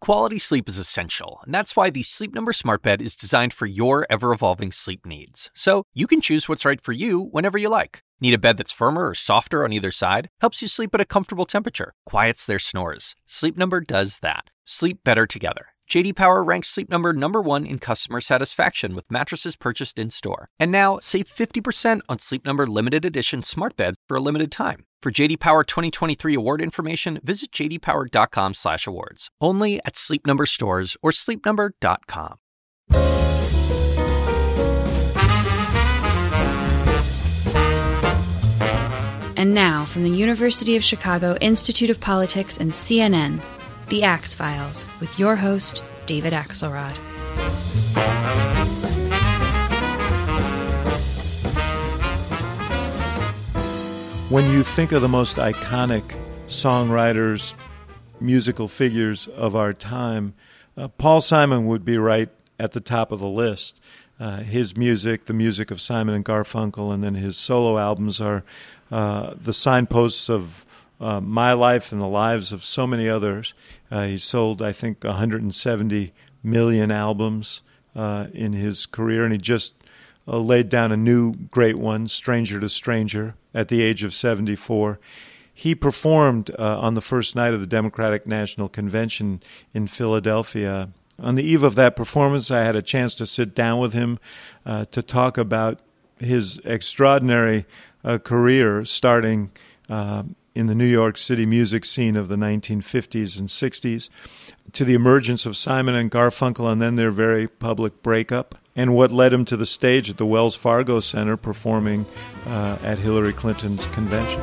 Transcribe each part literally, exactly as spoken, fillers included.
Quality sleep is essential, and that's why the Sleep Number Smart Bed is designed for your ever-evolving sleep needs. So you can choose what's right for you whenever you like. Need a bed that's firmer or softer on either side? Helps you sleep at a comfortable temperature, quiets their snores. Sleep Number does that. Sleep better together. J D Power ranks Sleep Number number one in customer satisfaction with mattresses purchased in-store. And now, save fifty percent on Sleep Number limited edition smart beds for a limited time. For J D Power twenty twenty-three award information, visit j d power dot com slash awards. Only at Sleep Number stores or sleep number dot com. And now, from the University of Chicago Institute of Politics and C N N, The Axe Files, with your host, David Axelrod. When you think of the most iconic songwriters, musical figures of our time, uh, Paul Simon would be right at the top of the list. Uh, his music, the music of Simon and Garfunkel, and then his solo albums are uh, the signposts of uh, my life and the lives of so many others. Uh, he sold, I think, one hundred seventy million albums uh, in his career, and he just uh, laid down a new great one, Stranger to Stranger, at the age of seventy-four. He performed uh, on the first night of the Democratic National Convention in Philadelphia. On the eve of that performance, I had a chance to sit down with him uh, to talk about his extraordinary uh, career starting uh, in the New York City music scene of the nineteen fifties and sixties, to the emergence of Simon and Garfunkel and then their very public breakup, and what led him to the stage at the Wells Fargo Center performing uh, at Hillary Clinton's convention.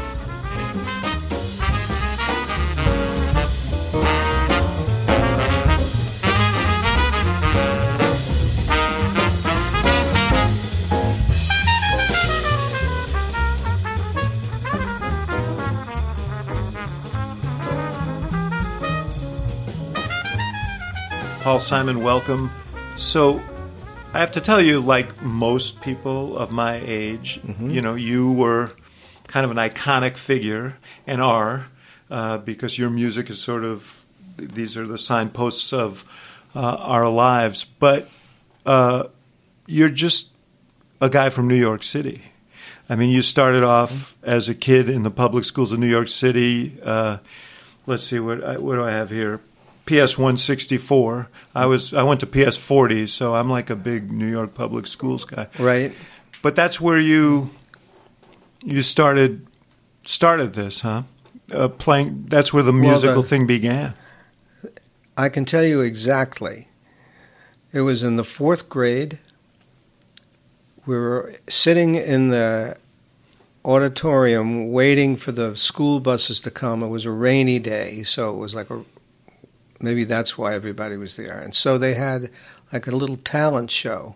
Paul Simon, welcome. So I have to tell you, like most people of my age, mm-hmm. you know, you were kind of an iconic figure and are, uh, because your music is sort of, these are the signposts of uh, our lives. But uh, you're just a guy from New York City. I mean, you started off as a kid in the public schools of New York City. Uh, let's see, what, what do I have here? P S one sixty-four. I was I went to P S forty, so I'm like a big New York public schools guy. Right. But that's where you you started started this, huh? Uh, playing. That's where the musical well, the, thing began. I can tell you exactly. It was in the fourth grade. We were sitting in the auditorium waiting for the school buses to come. It was a rainy day, so it was like a maybe that's why everybody was there. And so they had like a little talent show.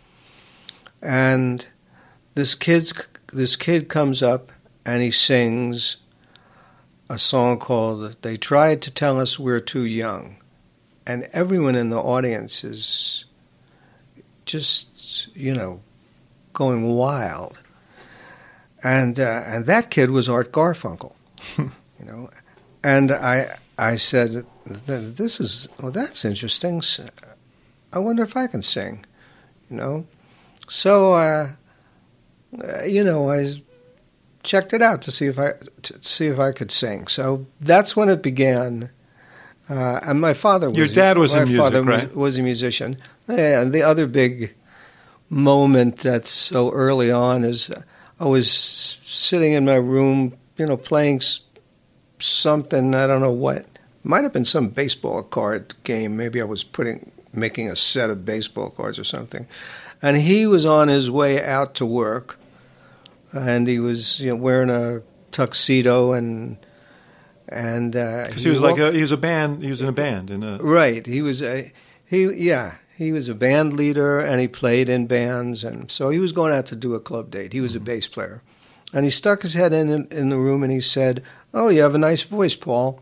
And this kid's this kid comes up and he sings a song called They Tried to Tell Us We're Too Young. And everyone in the audience is just, you know, going wild. And uh, and that kid was Art Garfunkel, you know. And I I said, this is, well, that's interesting. I wonder if I can sing, you know. So, uh, you know, I checked it out to see if I to see if I could sing. So that's when it began. Uh, and my father was your dad was my in music, father right? was, was a musician. And the other big moment that's so early on is I was sitting in my room, you know, playing something, I don't know what. Might have been some baseball card game. Maybe I was putting, making a set of baseball cards or something. And he was on his way out to work, and he was, you know, wearing a tuxedo and and uh, he, he was walked, like a, he was a band. He was in a band in a right. He was a he yeah. He was a band leader, and he played in bands, and so he was going out to do a club date. He was a bass player, and he stuck his head in in the room, and he said, "Oh, you have a nice voice, Paul."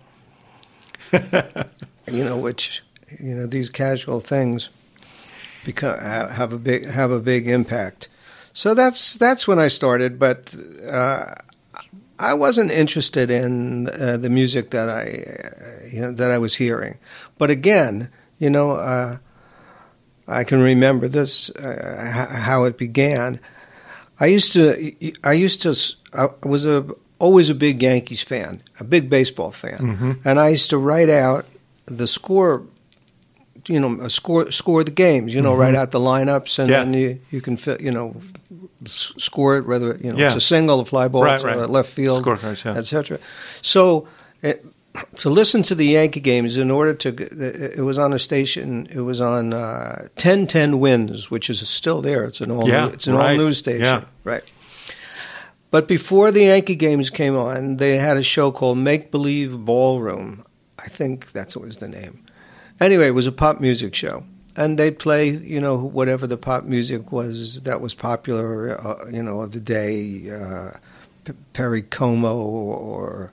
You know, which, you know, these casual things become have a big have a big impact. So that's that's when I started. But uh, I wasn't interested in uh, the music that I, uh, you know, that I was hearing. But again, you know, uh, I can remember this uh, how it began. I used to, I used to, I was a always a big Yankees fan, a big baseball fan, mm-hmm. and I used to write out the score. You know, score score the games. You know, mm-hmm. write out the lineups, and yeah. then you you can fit. You know, s- score it whether you know yeah. it's a single, a fly ball, right, to right. left field, Scorecards, yeah. et cetera. So, it, to listen to the Yankee games, in order to, it was on a station. It was on uh, ten ten Wins, which is still there. It's an all yeah, it's an right. all news station, yeah. right? But before the Yankee games came on, they had a show called Make Believe Ballroom. I think that's what was the name. Anyway, it was a pop music show, and they'd play, you know, whatever the pop music was that was popular, uh, you know, of the day, uh, P- Perry Como or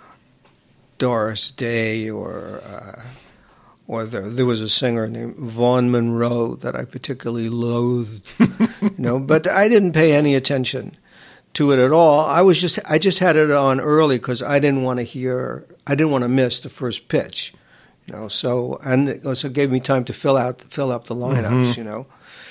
Doris Day, or uh, or the, there was a singer named Vaughn Monroe that I particularly loathed, you know, but I didn't pay any attention to it at all. I was just, I just had it on early because I didn't want to hear, I didn't want to miss the first pitch. You know, so and it also gave me time to fill out fill up the lineups. Mm-hmm. You know,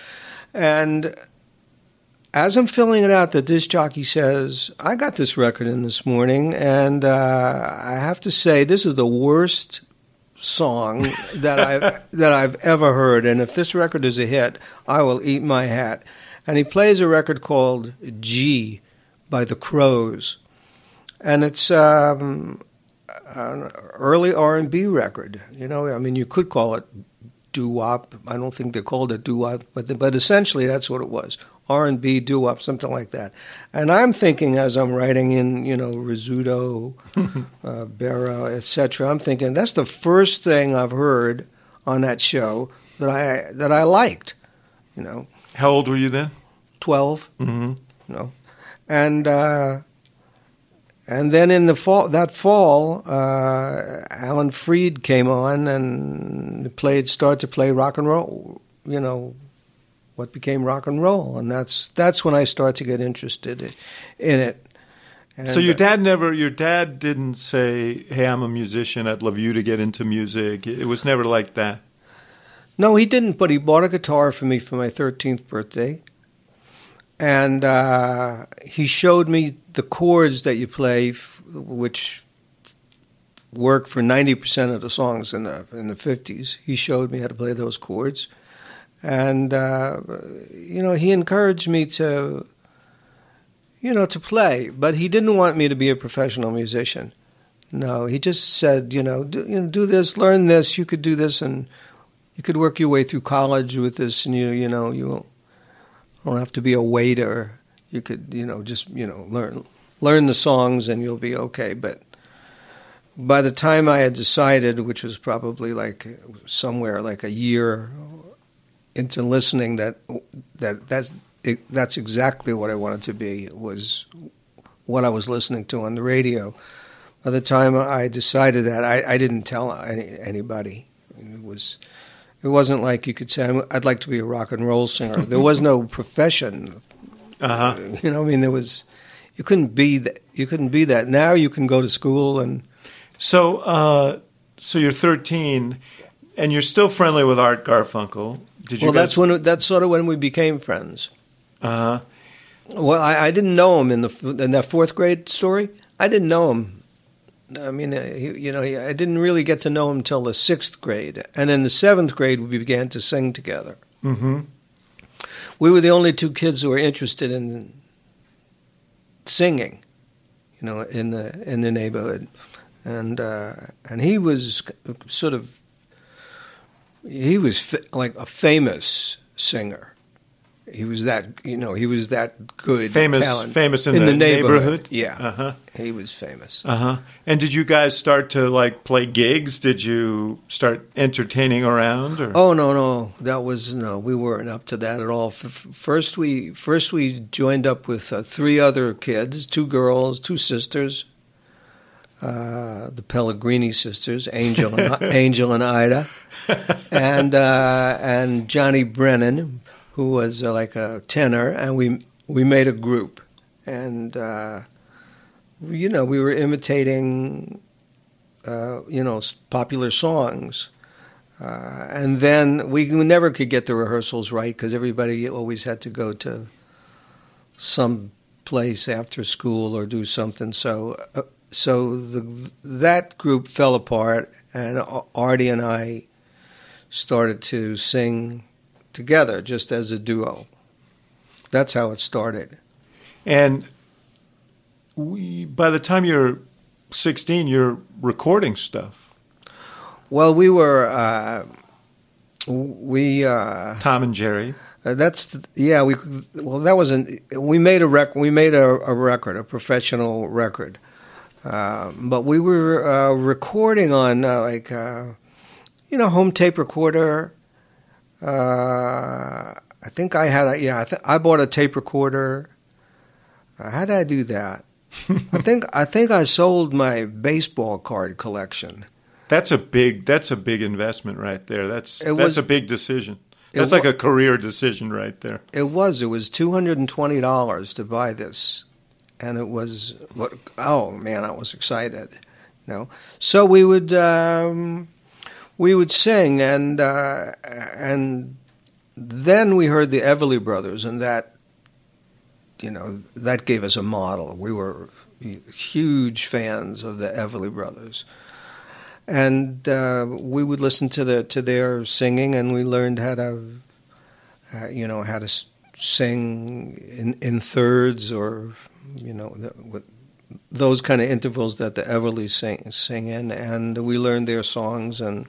and as I'm filling it out, the disc jockey says, "I got this record in this morning, and uh, I have to say this is the worst song that I've that I've ever heard. And if this record is a hit, I will eat my hat." And he plays a record called G by the Crows, and it's. Um, An early R and B record, you know. I mean, you could call it doo-wop. I don't think they called it doo-wop, but the, but essentially that's what it was: R and B, doo-wop, something like that. And I'm thinking, as I'm writing in, you know, Rizzuto, uh, Barrow, et cetera, I'm thinking that's the first thing I've heard on that show that I that I liked. You know. How old were you then? Twelve. Mm-hmm. You know, and. Uh, And then in the fall, that fall, uh, Alan Freed came on and played, started to play rock and roll. You know, what became rock and roll, and that's that's when I started to get interested in it. And so your dad never, your dad didn't say, "Hey, I'm a musician. I'd love you to get into music." It was never like that. No, he didn't. But he bought a guitar for me for my thirteenth birthday. And uh, he showed me the chords that you play, f- which worked for ninety percent of the songs in the in the fifties. He showed me how to play those chords. And, uh, you know, he encouraged me to, you know, to play. But he didn't want me to be a professional musician. No, he just said, you know, do, you know, do this, learn this. You could do this, and you could work your way through college with this, and, you, you know, you won't. Don't have to be a waiter. You could, you know, just, you know, learn learn the songs and you'll be okay. But by the time I had decided, which was probably like somewhere like a year into listening, that that that's that's exactly what I wanted to be, was what I was listening to on the radio. By the time I decided that, I, I didn't tell any, anybody. It was. It wasn't like you could say, I'd like to be a rock and roll singer. There was no profession. Uh-huh. You know, I mean, there was, you couldn't be that. You couldn't be that. Now you can go to school and. So, uh, so you're thirteen, and you're still friendly with Art Garfunkel. Did you? Well, guys... that's when. That's sort of when we became friends. Uh huh. Well, I, I didn't know him in the in that fourth grade story. I didn't know him. I mean, he, you know, he, I didn't really get to know him until the sixth grade. And in the seventh grade, we began to sing together. Mm-hmm. We were the only two kids who were interested in singing, you know, in the in the neighborhood. And uh, and he was sort of, he was fa- like a famous singer. He was that, you know, he was that good. Famous, talent. famous in, in the, the neighborhood. neighborhood? Yeah, uh-huh. He was famous. Uh-huh. And did you guys start to, like, play gigs? Did you start entertaining around? Or? Oh, no, no. That was, no, we weren't up to that at all. F- first, we first we joined up with uh, three other kids, two girls, two sisters, uh, the Pellegrini sisters, Angel and, Angel and Ida, and uh, and Johnny Brennan, who was uh, like a tenor, and we we made a group, and uh, you know, we were imitating, uh, you know, popular songs. Uh, and then we never could get the rehearsals right because everybody always had to go to some place after school or do something. So uh, so the, that group fell apart, and Artie and I started to sing together just as a duo. That's how it started. And we, by the time you're sixteen, you're recording stuff. Well, we were uh, we uh, Tom and Jerry. Uh, that's yeah. We well, that wasn't. We made a rec. We made a, a record, a professional record. Uh, but we were uh, recording on uh, like uh, you know, home tape recorder. Uh, I think I had a yeah. I, th- I bought a tape recorder. Uh, how did I do that? I think I think I sold my baseball card collection. That's a big. That's a big investment right there. That's It that's was- a big decision. That's wa- like a career decision right there. It was. It was two hundred and twenty dollars to buy this, and it was what? Oh man, I was excited. You know, so we would um, we would sing, and uh, and then we heard the Everly Brothers, and that you know that gave us a model. We were huge fans of the Everly Brothers. And uh, we would listen to the to their singing, and we learned how to, uh, you know, how to s- sing in, in thirds, or you know, the, with those kind of intervals that the Everlys sing sing in, and we learned their songs. And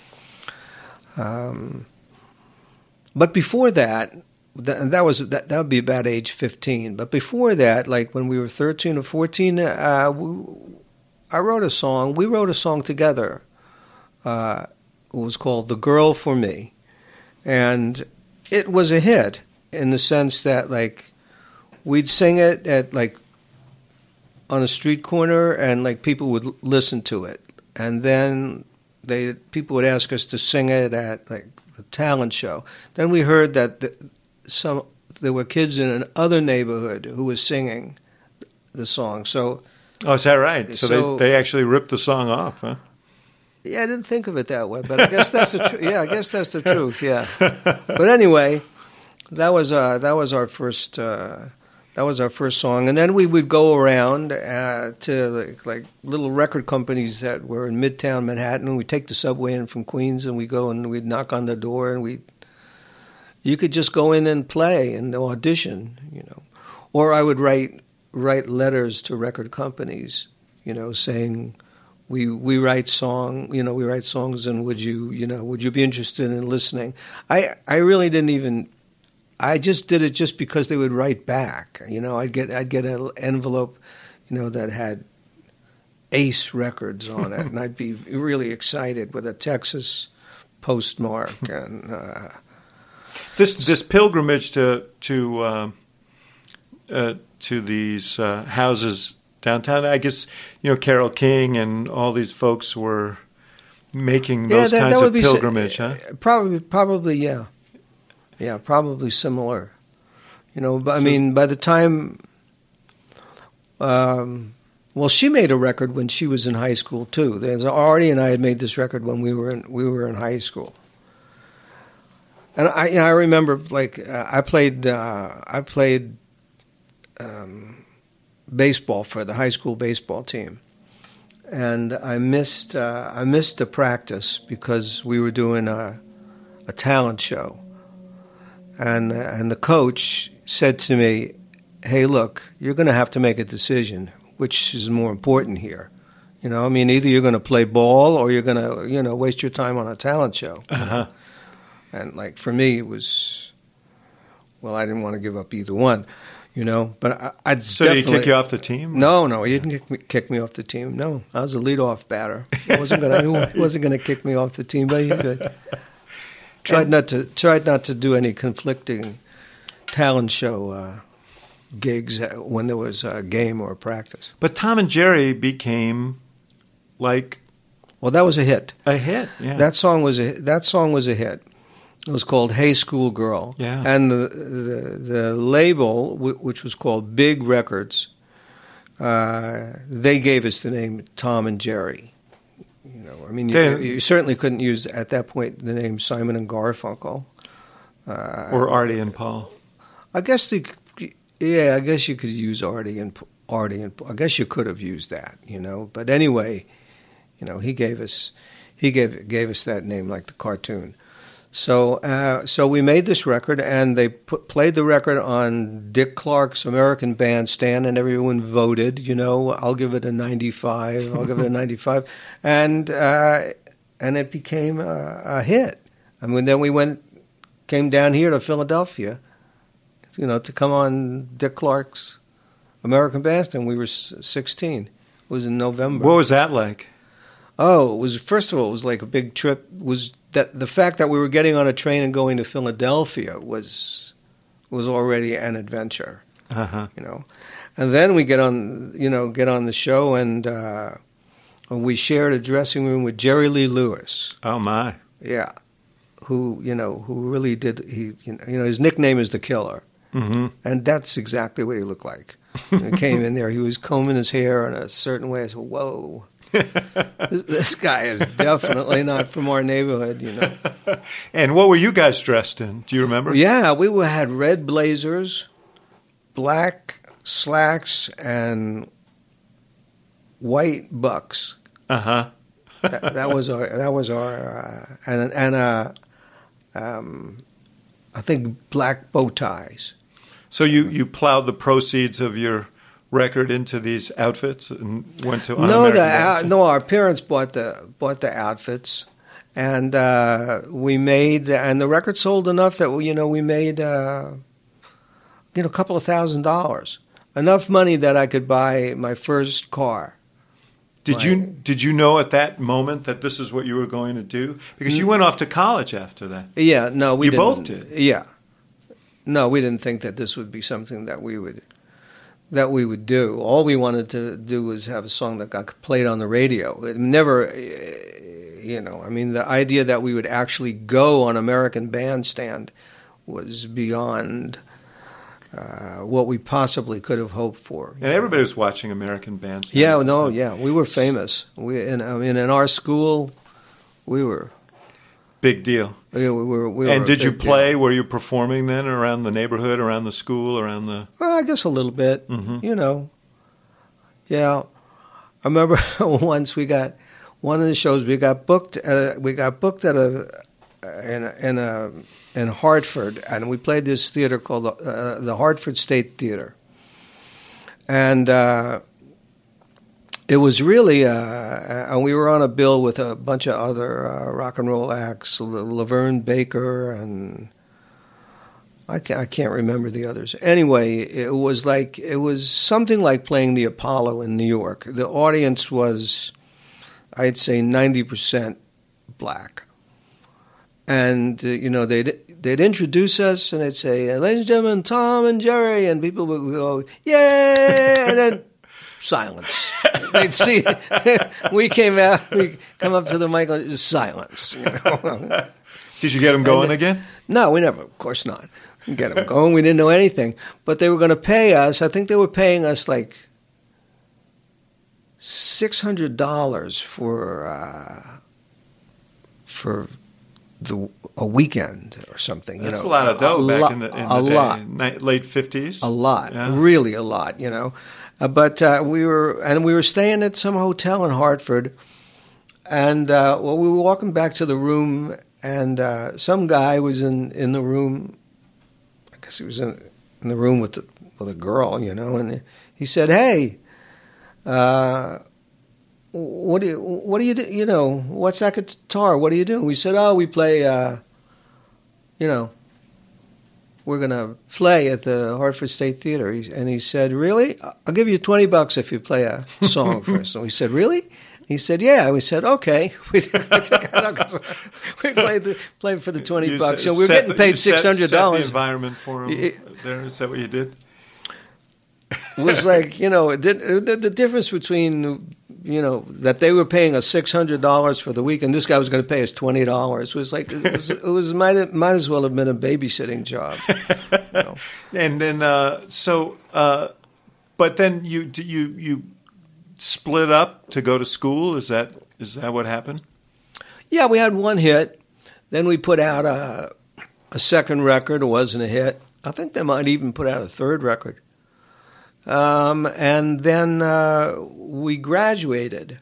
um, but before that, that, that was that, that would be about age fifteen. But before that, like when we were thirteen or fourteen, uh, we, I wrote a song. We wrote a song together. Uh, it was called "The Girl for Me," and it was a hit in the sense that, like, we'd sing it at like on a street corner, and like people would l- listen to it, and then they people would ask us to sing it at like a talent show. Then we heard that the, some there were kids in another neighborhood who was singing the song, so. Oh, is that right? So, So- they, they actually ripped the song off, huh? Yeah, I didn't think of it that way, but I guess that's the tr- yeah, I guess that's the truth. Yeah, but anyway, that was uh, that was our first uh, that was our first song, and then we would go around uh, to like, like little record companies that were in Midtown Manhattan. We'd take the subway in from Queens, and we'd go and we'd knock on the door, and we you could just go in and play and audition, you know, or I would write. write letters to record companies, you know, saying we we write song, you know, we write songs, and would you, you know, would you be interested in listening? I I really didn't even. I just did it just because they would write back. You know, I'd get I'd get an envelope, you know, that had Ace Records on it, and I'd be really excited with a Texas postmark and. Uh, This this pilgrimage to to um, uh, to these uh, houses downtown. I guess you know Carole King and all these folks were making those that, kinds that would of be pilgrimage, si- huh? Probably, probably, yeah, yeah, probably similar. You know, but I So- mean, by the time, um, well, she made a record when she was in high school too. There's Artie and I had made this record when we were in, we were in high school. And I, you know, I remember, like, uh, I played, uh, I played um, baseball for the high school baseball team, and I missed, uh, I missed a practice because we were doing a, a talent show, and and the coach said to me, "Hey, look, you're going to have to make a decision. Which is more important here? You know, I mean, either you're going to play ball or you're going to, you know, waste your time on a talent show." Uh-huh. And, like, for me, it was, well, I didn't want to give up either one, you know. But I, I'd So definitely... did he kick you off the team? No, no, he didn't kick me, kick me off the team. No, I was a leadoff batter. He wasn't going he wasn't going to kick me off the team, but he could. Tried not to tried not to do any conflicting talent show uh, gigs when there was a game or a practice. But Tom and Jerry became like Well, that was a hit. a hit. Yeah. That song was a that song was a hit. It was called "Hey School Girl," Yeah. and the the, the label, w- which was called Big Records, uh, they gave us the name Tom and Jerry. You know, I mean, you, They- you certainly couldn't use at that point the name Simon and Garfunkel. Uh, Or Artie and Paul. I guess the, yeah, I guess you could use Artie and Artie and I guess you could have used that, you know. But anyway, you know, he gave us he gave gave us that name like the cartoon. So uh, so we made this record, and they put, played the record on Dick Clark's American Bandstand, and everyone voted. You know, I'll give it a ninety-five. I'll give it a ninety-five, and uh, and it became a, a hit. I mean, then we went. Came down here to Philadelphia, you know, to come on Dick Clark's American Bandstand. We were sixteen. It was in November. What was that like? Oh, it was first of all, it was like a big trip. Was that the fact that we were getting on a train and going to Philadelphia was was already an adventure, Uh-huh. you know. And then we get on, you know, get on the show, and uh, we shared a dressing room with Jerry Lee Lewis. Oh, my. Yeah. Who you know? Who really did? He you know, you know his nickname is the Killer, Mm-hmm. and that's exactly what he looked like. When he came in there, he was combing his hair in a certain way. I said, "Whoa, this, this guy is definitely not from our neighborhood." You know. And what were you guys dressed in? Do you remember? Yeah, we were, had red blazers, black slacks, and white bucks. Uh-huh. that, that was our. That was our. Uh, and and uh, um, I think black bow ties. So you, you plowed the proceeds of your record into these outfits and went to No, Un-American the uh, Bandstand? no. Our parents bought the bought the outfits, and uh, we made. And the record sold enough that you know we made uh, you know a couple of thousand dollars, enough money that I could buy my first car. Did you did you know at that moment that this is what you were going to do? Because you went off to college after that. Yeah, no, we You didn't. both did? Yeah, no, we didn't think that this would be something that we would that we would do. All we wanted to do was have a song that got played on the radio. It never, eh, you know, I mean, the idea that we would actually go on American Bandstand was beyond uh, what we possibly could have hoped for. And everybody was watching American Bandstand. Yeah, at the no, time. yeah, we were famous. We, in, I mean, in our school, we were. Big deal. We were, we were And a did you big play? deal. Were you performing then around the neighborhood, around the school, around the... Well, I guess a little bit, Mhm. you know. Yeah, I remember once we got one of the shows. We got booked. At a, we got booked at a in a, in a in Hartford, and we played this theater called the, uh, the Hartford State Theater, and uh, it was really. Uh, and we were on a bill with a bunch of other uh, rock and roll acts, Laverne Baker and. I can't, I can't remember the others. Anyway, it was like it was something like playing the Apollo in New York. The audience was, I'd say, ninety percent black, and uh, you know they'd they'd introduce us and they'd say, "Ladies and gentlemen, Tom and Jerry," and people would go, "Yay!" and then silence. They'd see we came out, we come up to the mic, and just silence. You know? Did you get them going again? No, we never. Of course not. Get them going. We didn't know anything, but they were going to pay us. I think they were paying us like six hundred dollars for uh, for the a weekend or something. You That's know, a lot of dough a back lot, in the, in a the day, lot, ni- late fifties. a lot, Yeah. really a lot. You know, uh, but uh, we were and we were staying at some hotel in Hartford, and uh, well, we were walking back to the room. And uh, some guy was in, in the room. I guess he was in, in the room with the, with a girl, you know. And he said, "Hey, uh, what do you what do you do? You know, what's that guitar? What do you do?" We said, "Oh, we play. Uh, you know, we're gonna play at the Hartford State Theater." He, and he said, "Really? I'll give you twenty bucks if you play a song for us." So we said, "Really?" He said, "Yeah." We said, "Okay." We, we played, the, played for the twenty You bucks. set- So we were set getting the- paid you set- six hundred Set the dollars. environment for them It- there. Is that what you did? It was like, you know, the, the, the difference between, you know, that they were paying us six hundred dollars for the week and this guy was going to pay us twenty dollars was like, it was, it was might, might as well have been a babysitting job. You know? And then, uh, so uh, but then you you you split up to go to school. Is that is that what happened? Yeah, we had one hit. Then we put out a, a second record. It wasn't a hit. I think they might even put out a third record. Um, and then uh, we graduated,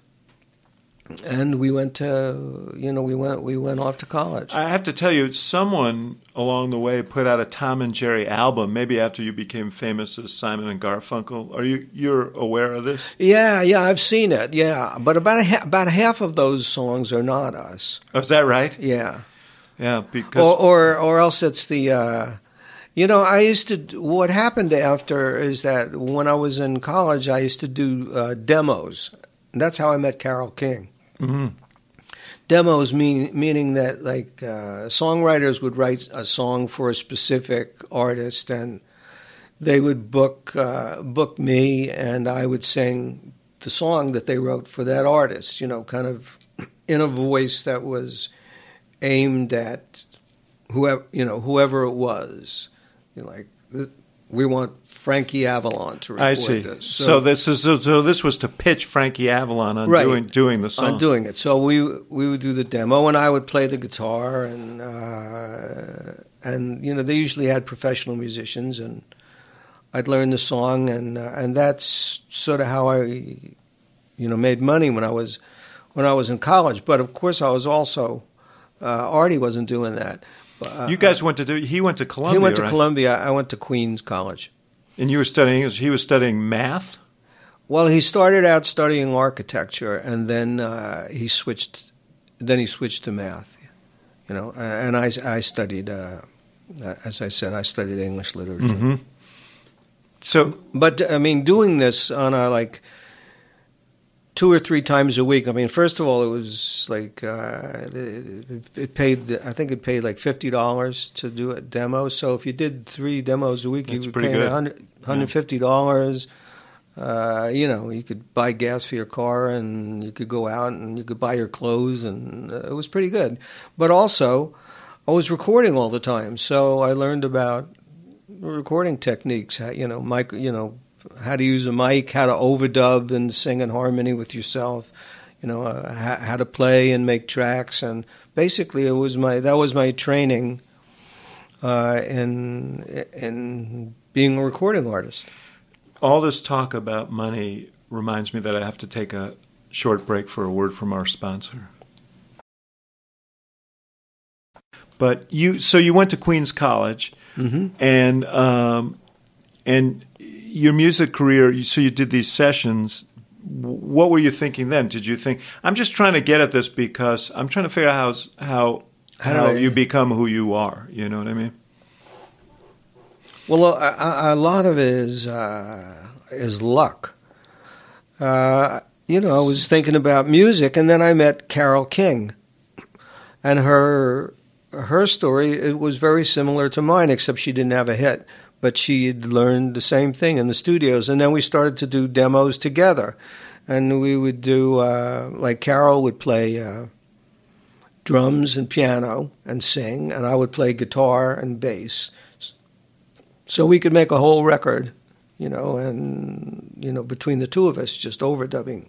and we went to you know we went we went off to college. I have to tell you, someone along the way put out a Tom and Jerry album. Maybe after you became famous as Simon and Garfunkel. Are you you're aware of this? Yeah, yeah, I've seen it. Yeah, but about a, about half of those songs are not us. Oh, is that right? Yeah, yeah, because or or, or else it's the. Uh, You know, I used to, what happened after is that when I was in college, I used to do uh, demos. And that's how I met Carole King. Mm-hmm. Demos mean meaning that, like, uh, songwriters would write a song for a specific artist, and they would book uh, book me, and I would sing the song that they wrote for that artist, you know, kind of in a voice that was aimed at whoever, you know, whoever it was. You're like, we want Frankie Avalon to record I see. this. So, so this is so, so this was to pitch Frankie Avalon on right, doing doing the song. on doing it. So we we would do the demo, and I would play the guitar, and uh, and you know they usually had professional musicians, and I'd learn the song, and uh, and that's sort of how I, you know, made money when I was when I was in college. But of course, I was also uh, Artie wasn't doing that. Uh, you guys went to do. He went to Columbia. He went to right? Columbia. I went to Queens College. And you were studying English. He was studying math. Well, he started out studying architecture, and then uh, he switched. Then he switched to math. You know, and I, I studied. Uh, as I said, I studied English literature. Mm-hmm. So, but I mean, doing this on a like. Two or three times a week. I mean, first of all, it was like uh, it, it paid. I think it paid like fifty dollars to do a demo. So if you did three demos a week, That's you were paying good. one hundred fifty dollars. Uh, you know, you could buy gas for your car, and you could go out, and you could buy your clothes, and uh, it was pretty good. But also, I was recording all the time, so I learned about recording techniques. You know, micro. You know. How to use a mic, how to overdub and sing in harmony with yourself, you know, uh, how, how to play and make tracks, and basically it was my that was my training uh, in in being a recording artist. All this talk about money reminds me that I have to take a short break for a word from our sponsor. But you, so you went to Queens College, mm-hmm. and um, and. Your music career, so you did these sessions. What were you thinking then? Did you think, I'm just trying to get at this because I'm trying to figure out how how, how I, you become who you are. You know what I mean? Well, a, a lot of it is, uh, is luck. Uh, you know, I was thinking about music, and then I met Carole King. And her her story, it was very similar to mine, except she didn't have a hit. But she had learned the same thing in the studios. And then we started to do demos together. And we would do, uh, like Carole would play uh, drums and piano and sing, and I would play guitar and bass. So we could make a whole record, you know, and, you know, between the two of us, just overdubbing.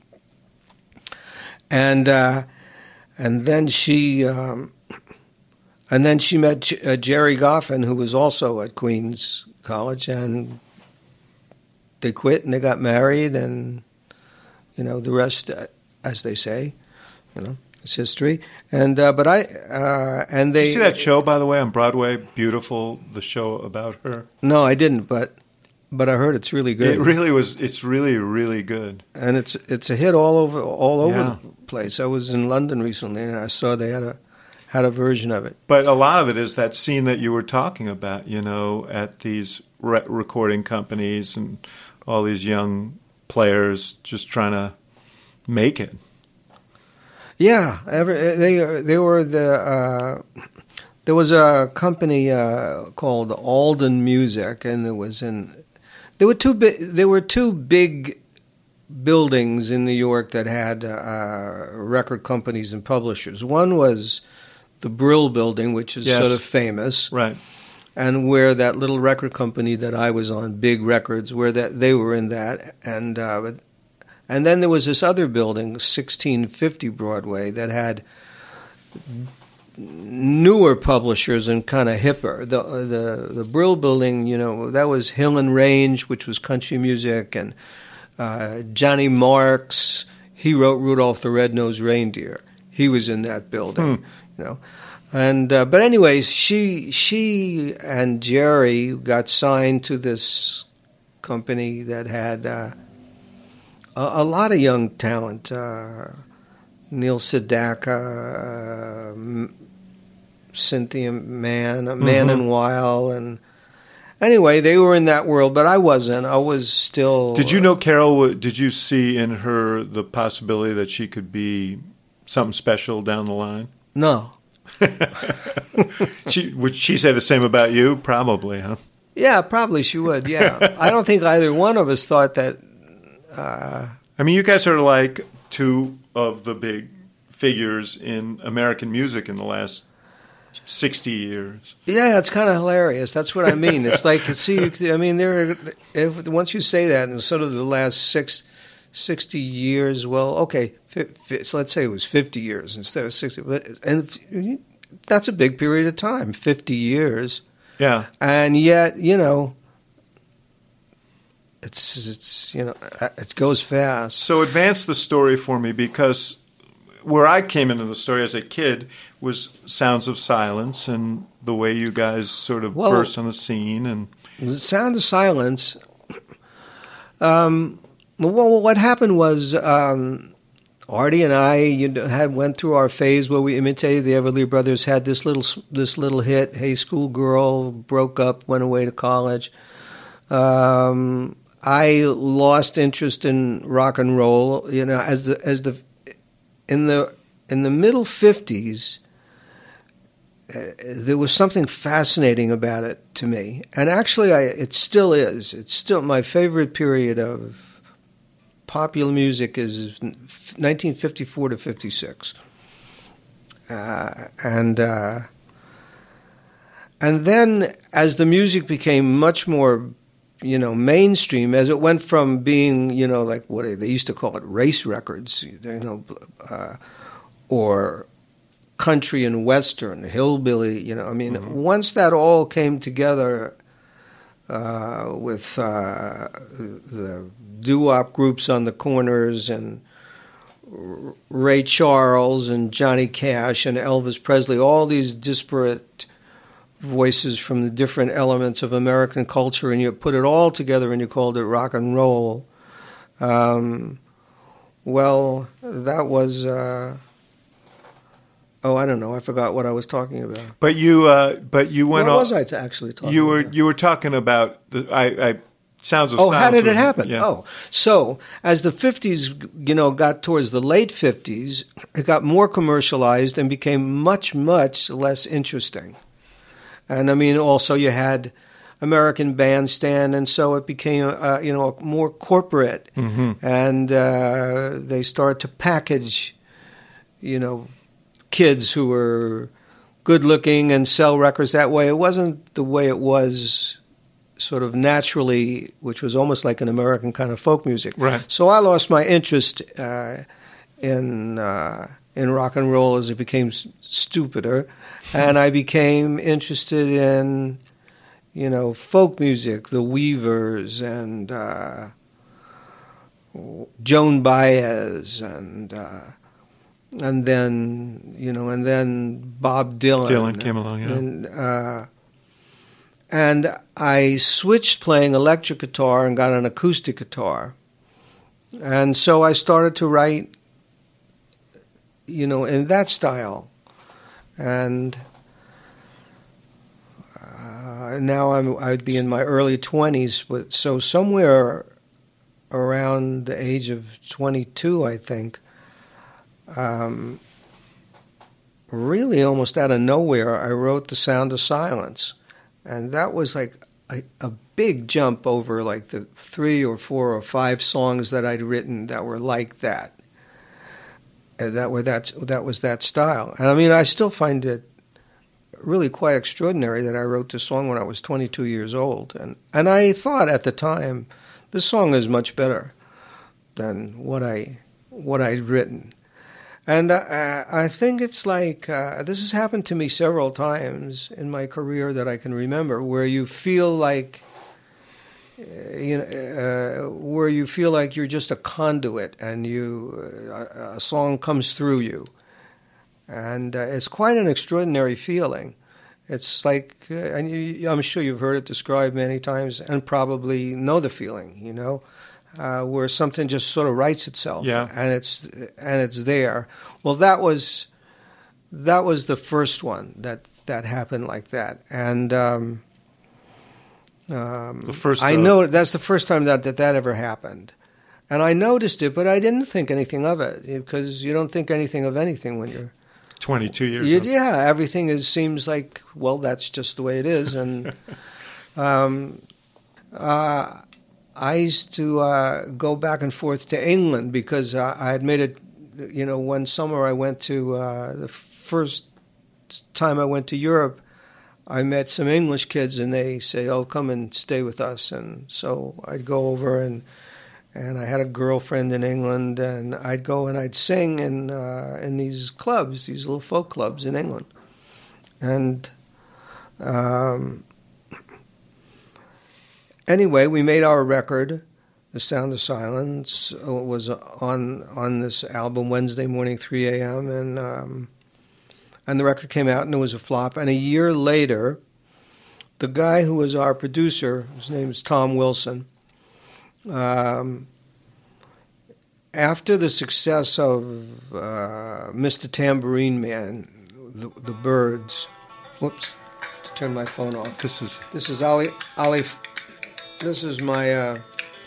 And, uh, and then she... Um, and then she met J- uh, Jerry Goffin, who was also at Queens College, and they quit and they got married, and you know the rest, uh, as they say, you know, it's history. And uh, but I uh, and they Did you see that show, by the way, on Broadway, Beautiful, the show about her. No, I didn't, but but I heard it's really good. It really was. It's really really good, and it's it's a hit all over all over Yeah. the place. I was in London recently, and I saw they had a had a version of it. But a lot of it is that scene that you were talking about, you know, at these re- recording companies and all these young players just trying to make it. Yeah, every, they they were the uh, there was a company uh, called Alden Music, and it was in there were two bi- there were two big buildings in New York that had uh, record companies and publishers. One was the Brill Building, which is Yes. sort of famous. Right. and where that little record company that I was on, Big Records, where that they were in that, and uh, and then there was this other building, sixteen fifty Broadway, that had newer publishers and kind of hipper. The the the Brill Building, you know, that was Hill and Range, which was country music, and uh, Johnny Marks. He wrote Rudolph the Red-Nosed Reindeer. He was in that building, hmm. you know. And uh, but anyways, she she and Jerry got signed to this company that had uh, a, a lot of young talent. Uh, Neil Sedaka, uh, Cynthia Mann, mm-hmm. Mann and Weil, and anyway, they were in that world, but I wasn't. I was still. Did you know Carol? Did you see in her the possibility that she could be something special down the line? No. she, would she say the same about you? Probably, huh? Yeah, probably she would, yeah. I don't think either one of us thought that... Uh, I mean, you guys are like two of the big figures in American music in the last sixty years. Yeah, it's kind of hilarious. That's what I mean. It's like, see, I mean, there. If, once you say that, in sort of the last six, sixty years, well, okay, so let's say it was fifty years instead of sixty. But, and that's a big period of time, fifty years. Yeah. And yet, you know, it's, it's you know, it goes fast. So advance the story for me, because where I came into the story as a kid was Sounds of Silence and the way you guys sort of well, burst on the scene. And the Sound of Silence, um, well, what happened was um, Artie and I you know, had went through our phase where we imitated the Everly Brothers, had this little this little hit, Hey School Girl, broke up, went away to college. Um, I lost interest in rock and roll, you know, as the as the in the in the middle fifties. Uh, there was something fascinating about it to me, and actually, I, it still is. It's still my favorite period of popular music is nineteen fifty-four to fifty-six, uh, and uh, and then as the music became much more, you know, mainstream, as it went from being, you know, like what they used to call it, race records, you know, uh, or country and western, hillbilly, you know, I mean, mm-hmm. once that all came together uh, with uh, the doo-wop groups on the corners and Ray Charles and Johnny Cash and Elvis Presley, all these disparate voices from the different elements of American culture, and you put it all together and you called it rock and roll. Um, well, that was... Uh, Oh, I don't know. I forgot what I was talking about. But you, uh, but you went. What on, was I to actually talking? You were about? you were talking about the. I, I Sounds of Oh, Silence. how did it was, happen? Yeah. Oh, so as the fifties, you know, got towards the late fifties, it got more commercialized and became much, much less interesting. And I mean, also you had American Bandstand, and so it became, uh, you know, more corporate, mm-hmm. and uh, they started to package, you know, kids who were good-looking and sell records that way. It wasn't the way it was sort of naturally, which was almost like an American kind of folk music. Right. So I lost my interest uh, in uh, in rock and roll as it became s- stupider, and I became interested in, you know, folk music, the Weavers and uh, Joan Baez and... Uh, And then, you know, and then Bob Dylan. Dylan came along, yeah. And, uh, and I switched playing electric guitar and got an acoustic guitar. And so I started to write, you know, in that style. And uh, now I'm, I'd be in my early twenties. But so somewhere around the age of twenty-two, I think, Um, really almost out of nowhere, I wrote The Sound of Silence. And that was like a, a big jump over like the three or four or five songs that I'd written that were like that. And that were that, that was that style. And I mean, I still find it really quite extraordinary that I wrote this song when I was twenty-two years old. And, and I thought at the time, this song is much better than what, I, what I'd written. And I, I think it's like, uh, this has happened to me several times in my career that I can remember, where you feel like, uh, you know, uh, where you feel like you're just a conduit and you, uh, a song comes through you. And uh, it's quite an extraordinary feeling. It's like, uh, and you, I'm sure you've heard it described many times and probably know the feeling, you know, uh, where something just sort of writes itself, yeah. and it's and it's there. Well, that was that was the first one that, that happened like that, and um, um, the first. I of... know that's the first time that, that that ever happened, and I noticed it, but I didn't think anything of it because you don't think anything of anything when you're twenty-two years you, old. Yeah, everything is seems like, well, that's just the way it is. And um, uh, I used to uh, go back and forth to England because uh, I had made it, you know, one summer I went to, uh, the first time I went to Europe, I met some English kids and they say, oh, come and stay with us. And so I'd go over and And I had a girlfriend in England, and I'd go and I'd sing in uh, in these clubs, these little folk clubs in England. And um, anyway, we made our record, The Sound of Silence, was on on this album Wednesday morning, three a.m., and um, and the record came out, and it was a flop. And a year later, the guy who was our producer, his name is Tom Wilson, Um, after the success of uh, Mister Tambourine Man, the, the Byrds, whoops, to turn my phone off. This is this is Ali Ali. This is my uh,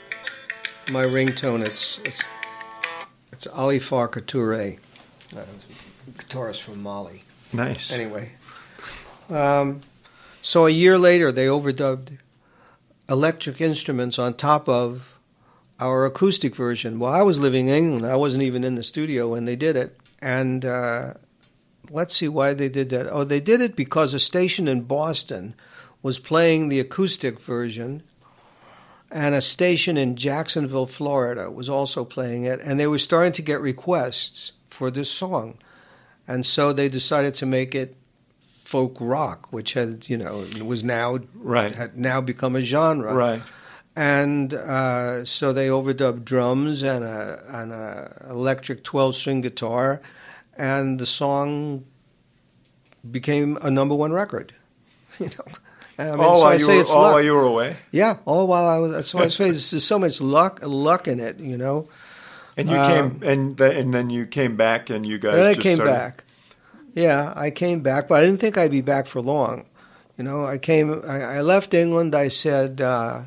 my ringtone. It's it's it's Ali Farka Touré, uh, guitarist from Mali. nice. Anyway, um, so a year later they overdubbed electric instruments on top of our acoustic version. Well, I was living in England. I wasn't even in the studio when they did it. And uh, let's see why they did that. Oh, they did it because a station in Boston was playing the acoustic version, and a station in Jacksonville, Florida was also playing it, and they were starting to get requests for this song. And so they decided to make it folk rock, which had, you know, was now right. had now become a genre. Right. And uh, so they overdubbed drums and a and a electric twelve-string guitar, and the song became a number one record. You know, I mean, all so while I you say were it's all luck. while you were away. Yeah, all while I was. That's why I say there's so much luck luck in it. You know. And you Um, came and th- and then you came back and you guys. And I just came started... back. Yeah, I came back, but I didn't think I'd be back for long. You know, I came. I, I left England. I said. Uh,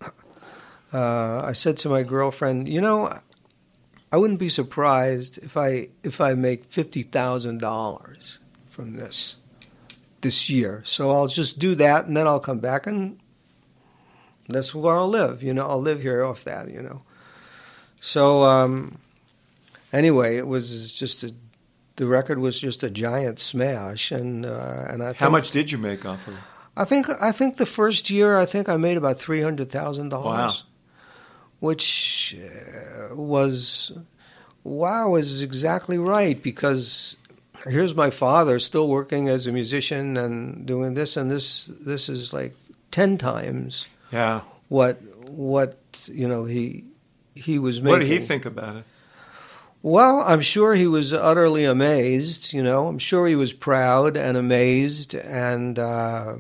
Uh, I said to my girlfriend, you know, I wouldn't be surprised if I if I make fifty thousand dollars from this this year. So I'll just do that, and then I'll come back, and that's where I'll live. You know, I'll live here off that. You know. So um, anyway, it was just a the record was just a giant smash, and uh, and I think, how much did you make off of it? I think I think the first year I think I made about three hundred thousand dollars. Wow. Which uh, was, wow, is exactly right, because here's my father still working as a musician and doing this, and this this is like ten times yeah. what what you know he he was making. What did he think about it? Well, I'm sure he was utterly amazed. You know, I'm sure he was proud and amazed, and. Uh,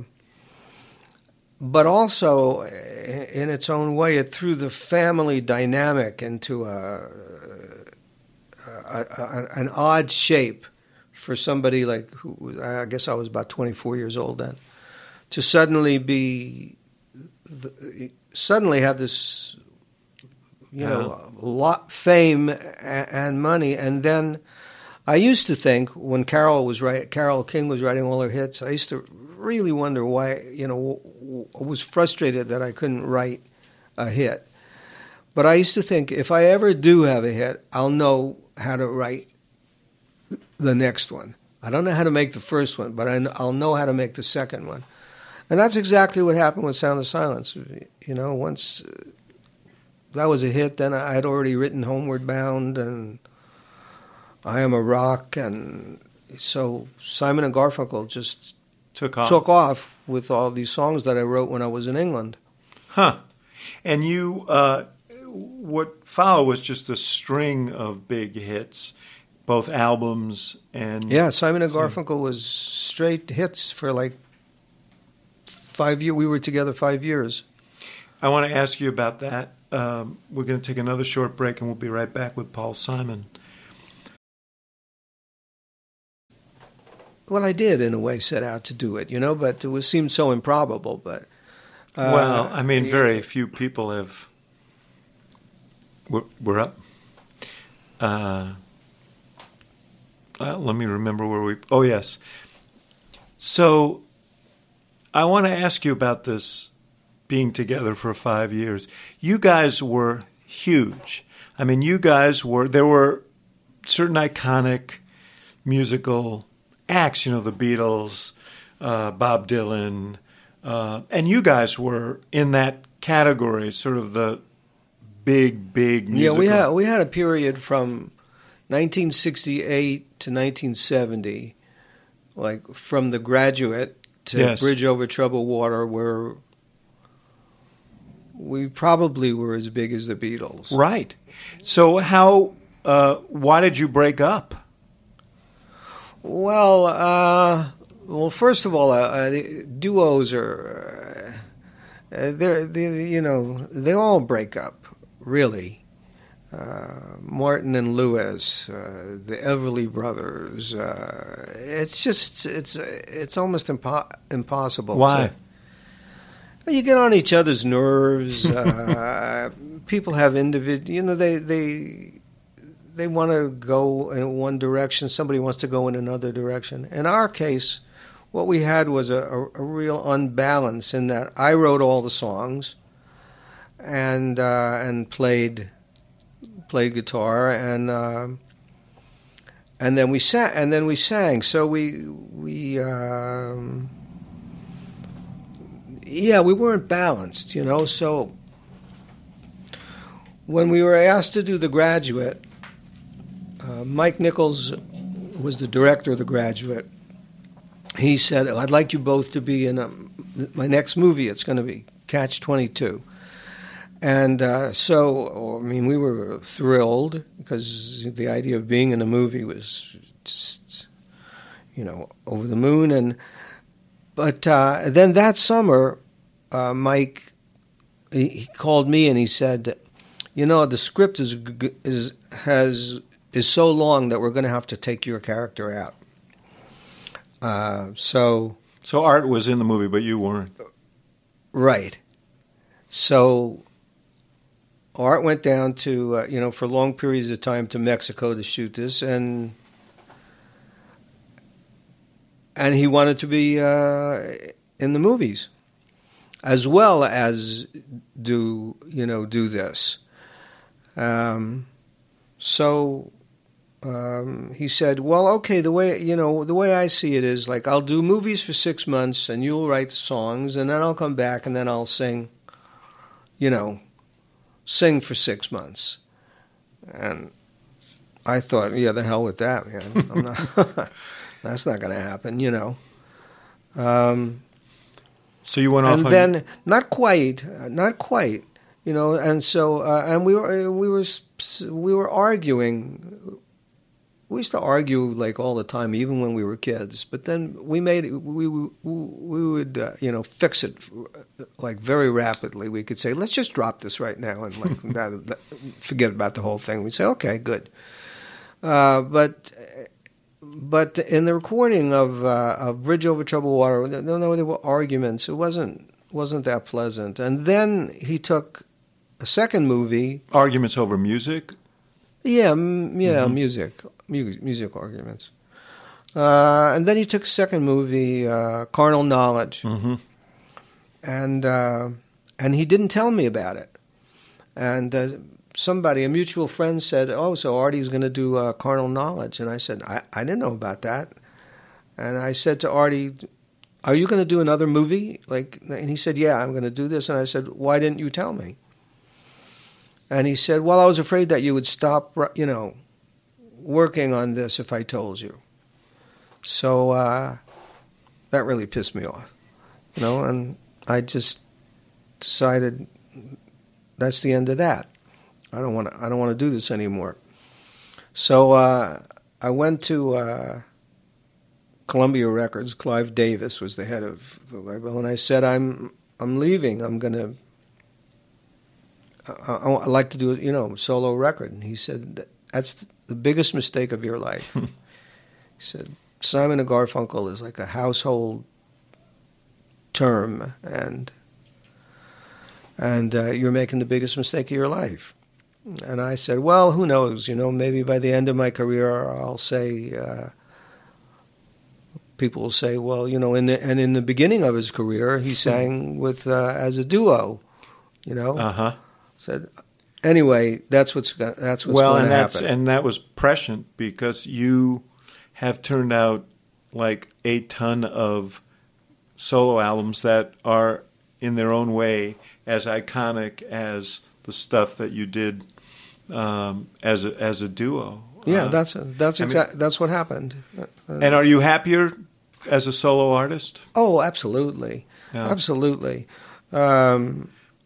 But also, in its own way, it threw the family dynamic into a, a, a, an odd shape for somebody like who I guess I was about twenty-four years old then, to suddenly be suddenly have this, you know, lot fame and money, and then I used to think when Carole was right, Carole King was writing all her hits, I used to really wonder why, you know, I was frustrated that I couldn't write a hit. But I used to think, if I ever do have a hit, I'll know how to write the next one. I don't know how to make the first one, but I, I'll know how to make the second one. And that's exactly what happened with Sound of Silence. You know, once that was a hit, then I had already written Homeward Bound and I Am a Rock, and so Simon and Garfunkel just took off. took off with all these songs that I wrote when I was in England. Huh. And you, uh, what followed was just a string of big hits, both albums and... Yeah, Simon and Garfunkel was straight hits for like five years. We were together five years. I want to ask you about that. Um, we're going to take another short break, and we'll be right back with Paul Simon. Well, I did, in a way, set out to do it, you know, but it was, seemed so improbable. But uh, well, I mean, very few people have... We're, we're up. Uh, uh, let me remember where we... Oh, yes. So I want to ask you about this being together for five years. You guys were huge. I mean, you guys were... There were certain iconic musical acts, you know, the Beatles, uh, Bob Dylan, uh, and you guys were in that category, sort of the big, big musical. Yeah, we had we had a period from nineteen sixty-eight to nineteen seventy, like from The Graduate to yes. Bridge Over Troubled Water, where we probably were as big as the Beatles. Right. So how? Uh, why did you break up? Well, uh, well, first of all, uh, the duos are uh, they're, they you know they all break up, really. Uh, Martin and Lewis, uh, the Everly Brothers. Uh, it's just it's it's almost impo- impossible. Why? To, you get on each other's nerves. uh, people have individual. You know, they they. They want to go in one direction. Somebody wants to go in another direction. In our case, what we had was a, a, a real unbalance in that I wrote all the songs and uh, and played played guitar, and uh, and then we sang. And then we sang. So we we um, yeah, we weren't balanced, you know. So when we were asked to do The Graduate. Uh, Mike Nichols was the director of The Graduate. He said, oh, I'd like you both to be in a, my next movie. It's going to be Catch twenty-two. And uh, so, I mean, we were thrilled because the idea of being in a movie was just, you know, over the moon. And But uh, then that summer, uh, Mike, he, he called me and he said, you know, the script is is has... is so long that we're going to have to take your character out. Uh, so, so Art was in the movie, but you weren't. Right. So Art went down to, uh, you know, for long periods of time to Mexico to shoot this, and and he wanted to be uh, in the movies, as well as do, you know, do this. Um, so. Um, he said, well, okay, the way, you know, the way I see it is like, I'll do movies for six months and you'll write the songs and then I'll come back and then I'll sing, you know, sing for six months. And I thought, yeah, the hell with that, man. I'm not, that's not going to happen, you know. Um, so you went off and on... then, not quite, not quite, you know, and so, uh, and we were, we were, we were arguing. We used to argue like all the time, even when we were kids. But then we made it, we we, we would uh, you know fix it like very rapidly. We could say, let's just drop this right now and like forget about the whole thing. We'd say, okay, good. Uh, but but in the recording of uh, of Bridge Over Troubled Water, no, no, there were arguments. It wasn't wasn't that pleasant. And then he took a second movie. Arguments over music. Yeah, m- yeah, mm-hmm. music, music, music arguments. Uh, and then he took a second movie, uh, Carnal Knowledge, mm-hmm. and uh, and he didn't tell me about it. And uh, somebody, a mutual friend, said, "Oh, so Artie's going to do uh, Carnal Knowledge," and I said, "I, I didn't know about that." And I said to Artie, "Are you going to do another movie?" Like, and he said, "Yeah, I'm going to do this." And I said, "Why didn't you tell me?" And he said, "Well, I was afraid that you would stop, you know, working on this if I told you." So uh, that really pissed me off, you know, and I just decided that's the end of that. I don't want to. I don't want to do this anymore. So uh, I went to uh, Columbia Records. Clive Davis was the head of the label, and I said, "I'm I'm leaving. I'm going to. I, I'd like to do you know a solo record." And he said, "That's the biggest mistake of your life." He said, "Simon and Garfunkel is like a household term, and and uh, you're making the biggest mistake of your life." And I said, "Well, who knows? You know, maybe by the end of my career, I'll say." Uh, people will say, "Well, you know," in the and in the beginning of his career, he sang with uh, as a duo. You know. Uh huh. Said. Anyway, that's what's that's what's well, going and to that's happen. and that was prescient because you have turned out like a ton of solo albums that are in their own way as iconic as the stuff that you did um, as a, as a duo. Yeah, uh, that's that's exactly that's what happened. And are you happier as a solo artist? Oh, absolutely, Yeah. absolutely. Um,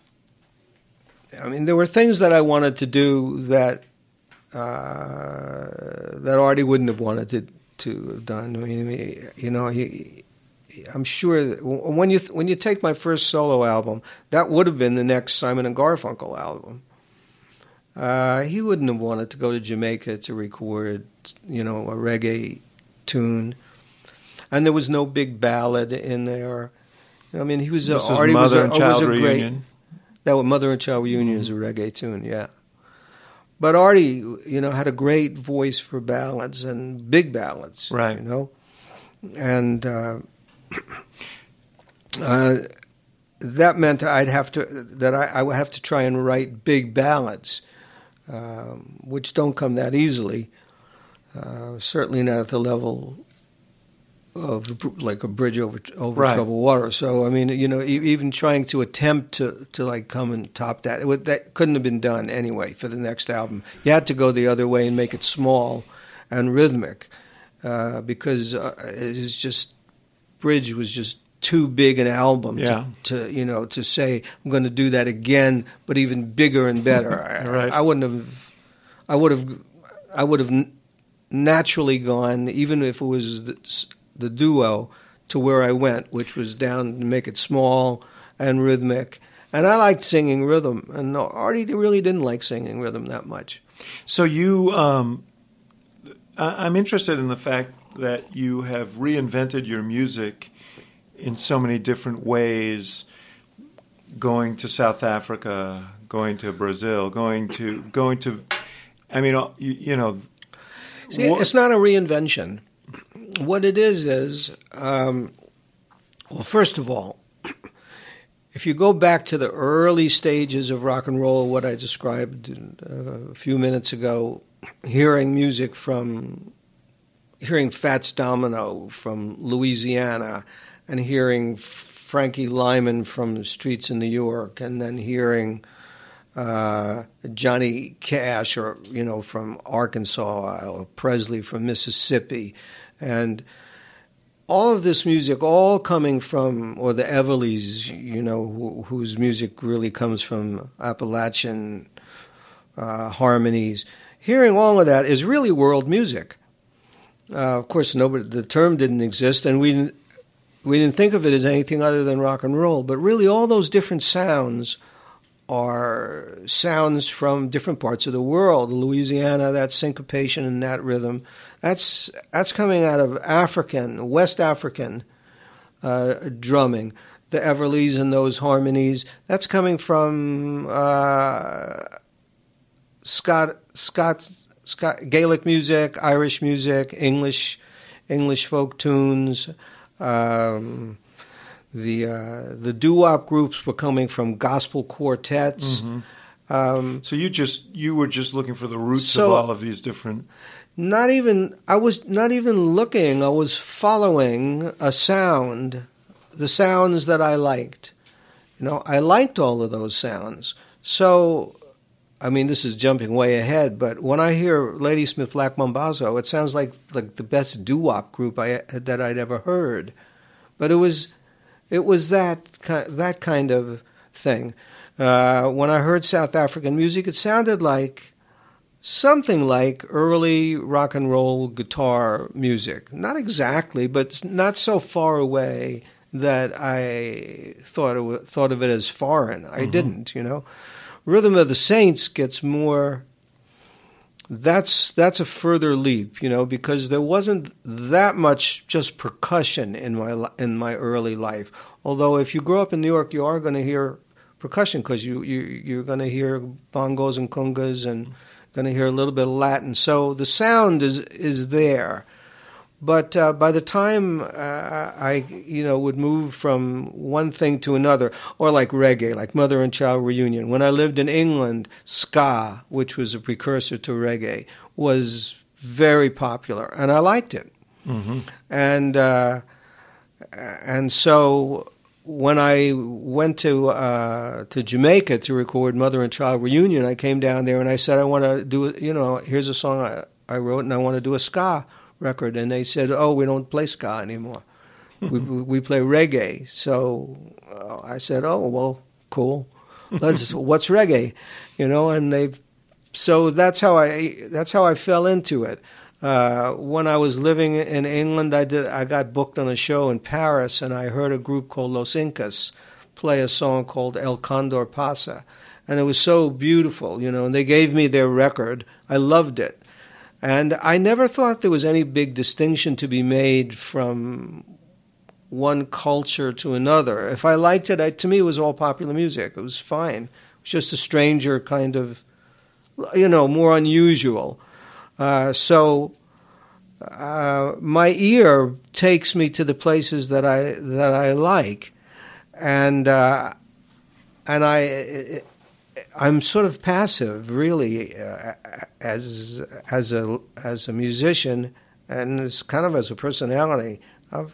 I mean, there were things that I wanted to do that uh, that Artie wouldn't have wanted to to have done. I mean, you know, he. I'm sure that when you when you take my first solo album, that would have been the next Simon and Garfunkel album. Uh, he wouldn't have wanted to go to Jamaica to record, you know, a reggae tune, and there was no big ballad in there. I mean, he was a, This is Artie Mother was a, and was Child a great. Reunion. That was Mother and Child Reunion is a reggae tune, yeah. But Artie, you know, had a great voice for ballads and big ballads, Right? You know, and uh, uh, that meant I'd have to that I, I would have to try and write big ballads, um, which don't come that easily. Uh, certainly not at the level of like a bridge over over Right. troubled water. So I mean, you know, e- even trying to attempt to, to like come and top that, it would, that couldn't have been done anyway for the next album. You had to go the other way and make it small and rhythmic uh, because uh, it is just bridge was just too big an album Yeah. to, to you know to say I'm going to do that again, but even bigger and better. Right. I, I wouldn't have. I would have. I would have naturally gone, even if it was the, the duo, to where I went, which was down to make it small and rhythmic. And I liked singing rhythm, and Artie really didn't like singing rhythm that much. So you, um, I- I'm interested in the fact that you have reinvented your music in so many different ways, going to South Africa, going to Brazil, going to going to, I mean, you, you know. See, what- it's not a reinvention. What it is is, um, well, first of all, if you go back to the early stages of rock and roll, what I described uh, a few minutes ago, hearing music from, hearing Fats Domino from Louisiana, and hearing Frankie Lyman from the streets in New York, and then hearing uh, Johnny Cash, or you know, from Arkansas, or Presley from Mississippi, and all of this music, all coming from, or the Everlys, you know, who, whose music really comes from Appalachian uh, harmonies. Hearing all of that is really world music. Uh, of course, nobody, the term didn't exist, and we didn't, we didn't think of it as anything other than rock and roll. But really, all those different sounds are sounds from different parts of the world. Louisiana, that syncopation and that rhythm, that's that's coming out of African, West African uh, drumming. The Everlys and those harmonies, that's coming from uh, Scott, Scott, Scott, Gaelic music, Irish music, English, English folk tunes. Um, The uh, the doo-wop groups were coming from gospel quartets. Mhm. Um, So you just you were just looking for the roots So- of all of these different. not even, I was not even looking, I was following a sound, the sounds that I liked. You know, I liked all of those sounds. So, I mean, this is jumping way ahead, but when I hear Ladysmith Black Mambazo, it sounds like like the best doo-wop group I, that I'd ever heard. But it was it was that that kind of thing. Uh, when I heard South African music, it sounded like something like early rock and roll guitar music. Not exactly, but not so far away that I thought of, thought of it as foreign. I mm-hmm. didn't, you know. Rhythm of the Saints gets more, that's that's a further leap, you know, because there wasn't that much just percussion in my in my early life. Although if you grow up in New York, you are going to hear percussion because you, you, you're going to hear bongos and congas and going to hear a little bit of Latin. So the sound is, is there. But uh, by the time uh, I, you know, would move from one thing to another, or like reggae, like Mother and Child Reunion. When I lived in England, ska, which was a precursor to reggae, was very popular, and I liked it. Mm-hmm. And uh, and so when I went to uh, to Jamaica to record Mother and Child Reunion, I came down there and I said, I want to do, you know, here's a song I, I wrote, and I want to do a ska record. And they said, oh, we don't play ska anymore. we we play reggae. So uh, I said, oh, well, cool. Let's what's reggae, you know? And they, so that's how I that's how I fell into it. Uh, when I was living in England, I did I got booked on a show in Paris, and I heard a group called Los Incas play a song called El Condor Pasa, and it was so beautiful, you know. And they gave me their record. I loved it. And I never thought there was any big distinction to be made from one culture to another. If I liked it, I, to me it was all popular music. It was fine. It was just a stranger kind of, you know, more unusual. Uh, so uh, my ear takes me to the places that I that I like, and uh, and I. It, I'm sort of passive, really, uh, as as a as a musician, and as kind of as a personality. I've,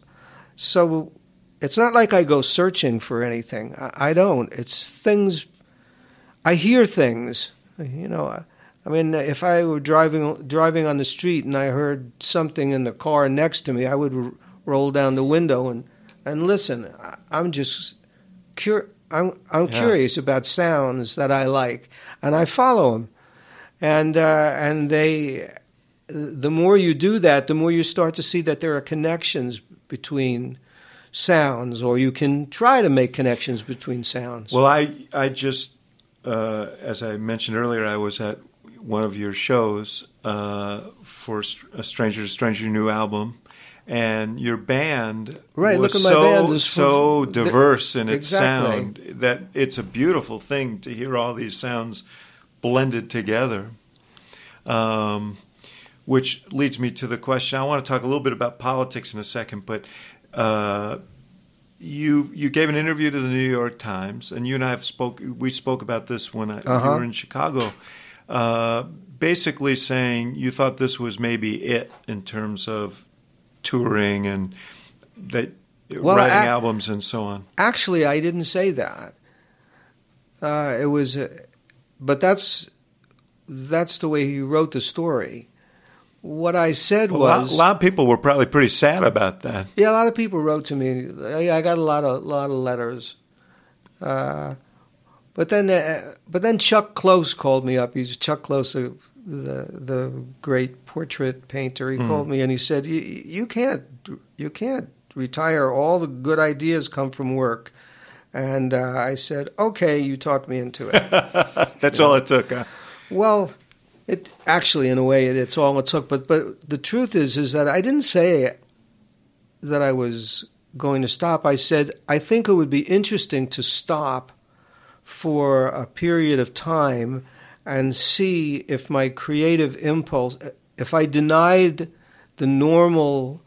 so it's not like I go searching for anything. I, I don't. It's things. I hear things. You know. I mean, if I were driving driving on the street and I heard something in the car next to me, I would r- roll down the window and and listen. I, I'm just curious. I'm I'm yeah. curious about sounds that I like, and I follow them, and uh, and they. The more you do that, the more you start to see that there are connections between sounds, or you can try to make connections between sounds. Well, I I just uh, as I mentioned earlier, I was at one of your shows uh, for a Stranger to Stranger New album. And your band right, was look at my so, band is so from, diverse in its exactly. sound that it's a beautiful thing to hear all these sounds blended together. Um, which leads me to the question. I want to talk a little bit about politics in a second, but uh, you you gave an interview to the New York Times, and you and I have spoke. We spoke about this when I, uh-huh. you were in Chicago. Uh, basically saying you thought this was maybe it in terms of touring and that well, writing I, albums and so on. Actually, I didn't say that. Uh, it was, uh, but that's that's the way he wrote the story. What I said well, was a lot, a lot of people were probably pretty sad about that. Yeah, a lot of people wrote to me. I, I got a lot of lot of letters. Uh, but then, uh, but then Chuck Close called me up. He's Chuck Close, the the great portrait painter. He mm. called me and he said, "You you can't you can't retire. All the good ideas come from work." And uh, I said, "Okay, you talked me into it." That's you all know? it took, huh? Well, it actually, in a way, it's all it took. But but the truth is, is that I didn't say that I was going to stop. I said I think it would be interesting to stop for a period of time and see if my creative impulse, if I denied the normal,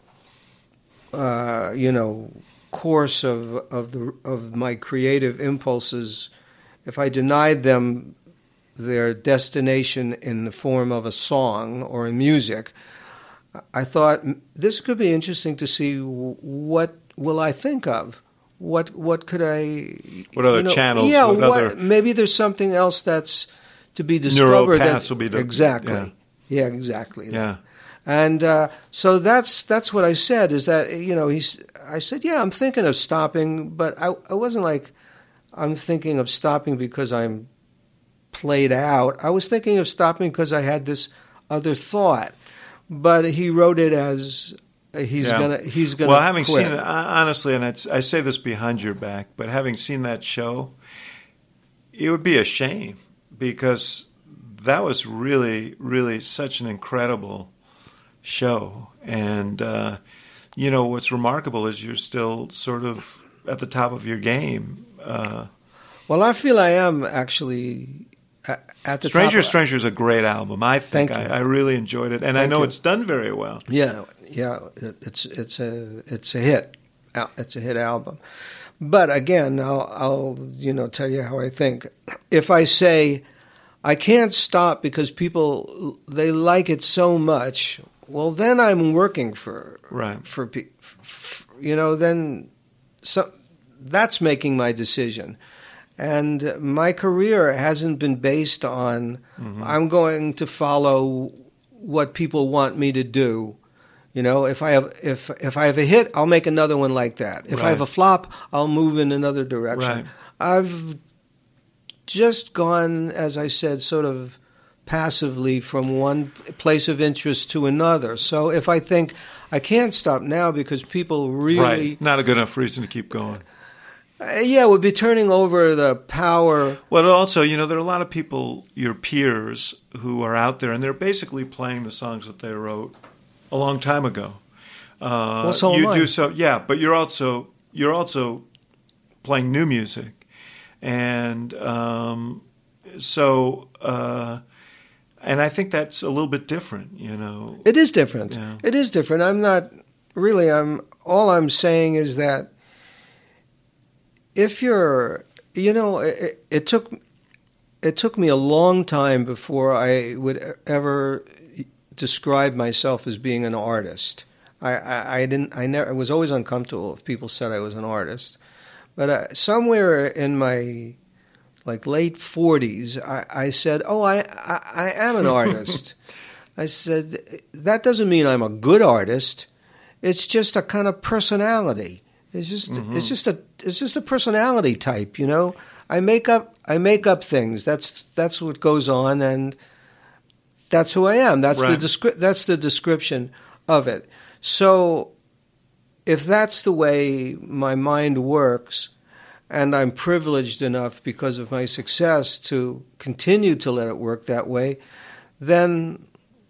uh, you know, course of of the of my creative impulses, if I denied them their destination in the form of a song or in music, I thought this could be interesting to see what will I think of. What what could I? What other you know, channels? Yeah, what what, other maybe there's something else that's to be discovered. neural that, paths will be the, exactly. Yeah, yeah exactly. Yeah. And uh, so that's that's what I said. Is that you know he's? I said, yeah, I'm thinking of stopping, but I I wasn't like I'm thinking of stopping because I'm played out. I was thinking of stopping because I had this other thought. But he wrote it as he's yeah. gonna he's gonna. Well, having quit. seen it honestly, and it's, I say this behind your back, but having seen that show, it would be a shame because that was really, really such an incredible show. And uh, you know what's remarkable is you're still sort of at the top of your game. Uh, well, I feel I am actually. At the Stranger top, Stranger is a great album. I think I, I really enjoyed it, and Thank I know you. it's done very well. Yeah, yeah, it's it's a it's a hit. It's a hit album. But again, I'll, I'll you know tell you how I think. If I say I can't stop because people they like it so much, well, then I'm working for right for, for you know then so that's making my decision. And my career hasn't been based on mm-hmm. I'm going to follow what people want me to do. You know, if I have if if I have a hit, I'll make another one like that. If right. I have a flop, I'll move in another direction. Right. I've just gone, as I said, sort of passively from one place of interest to another. So if I think I can't stop now because people really right. not a good enough reason to keep going. Uh, yeah, we'd be turning over the power. Well, also, you know, there are a lot of people, your peers, who are out there, and they're basically playing the songs that they wrote a long time ago. Uh, well, so you am I. do so, yeah, but you're also you're also playing new music, and um, so uh, and I think that's a little bit different. You know, it is different. Yeah. It is different. I'm not really. I'm all I'm saying is that. If you're, you know, it, it took it took me a long time before I would ever describe myself as being an artist. I, I, I didn't. I never. I was always uncomfortable if people said I was an artist. But uh, somewhere in my like late forties, I, I said, "Oh, I, I, I am an artist." I said, "That doesn't mean I'm a good artist. It's just a kind of personality." It's just mm-hmm. it's just a it's just a personality type, you know. I make up I make up things. That's that's what goes on, and that's who I am. That's right. the descri- that's the description of it. So, if that's the way my mind works, and I'm privileged enough because of my success to continue to let it work that way, then,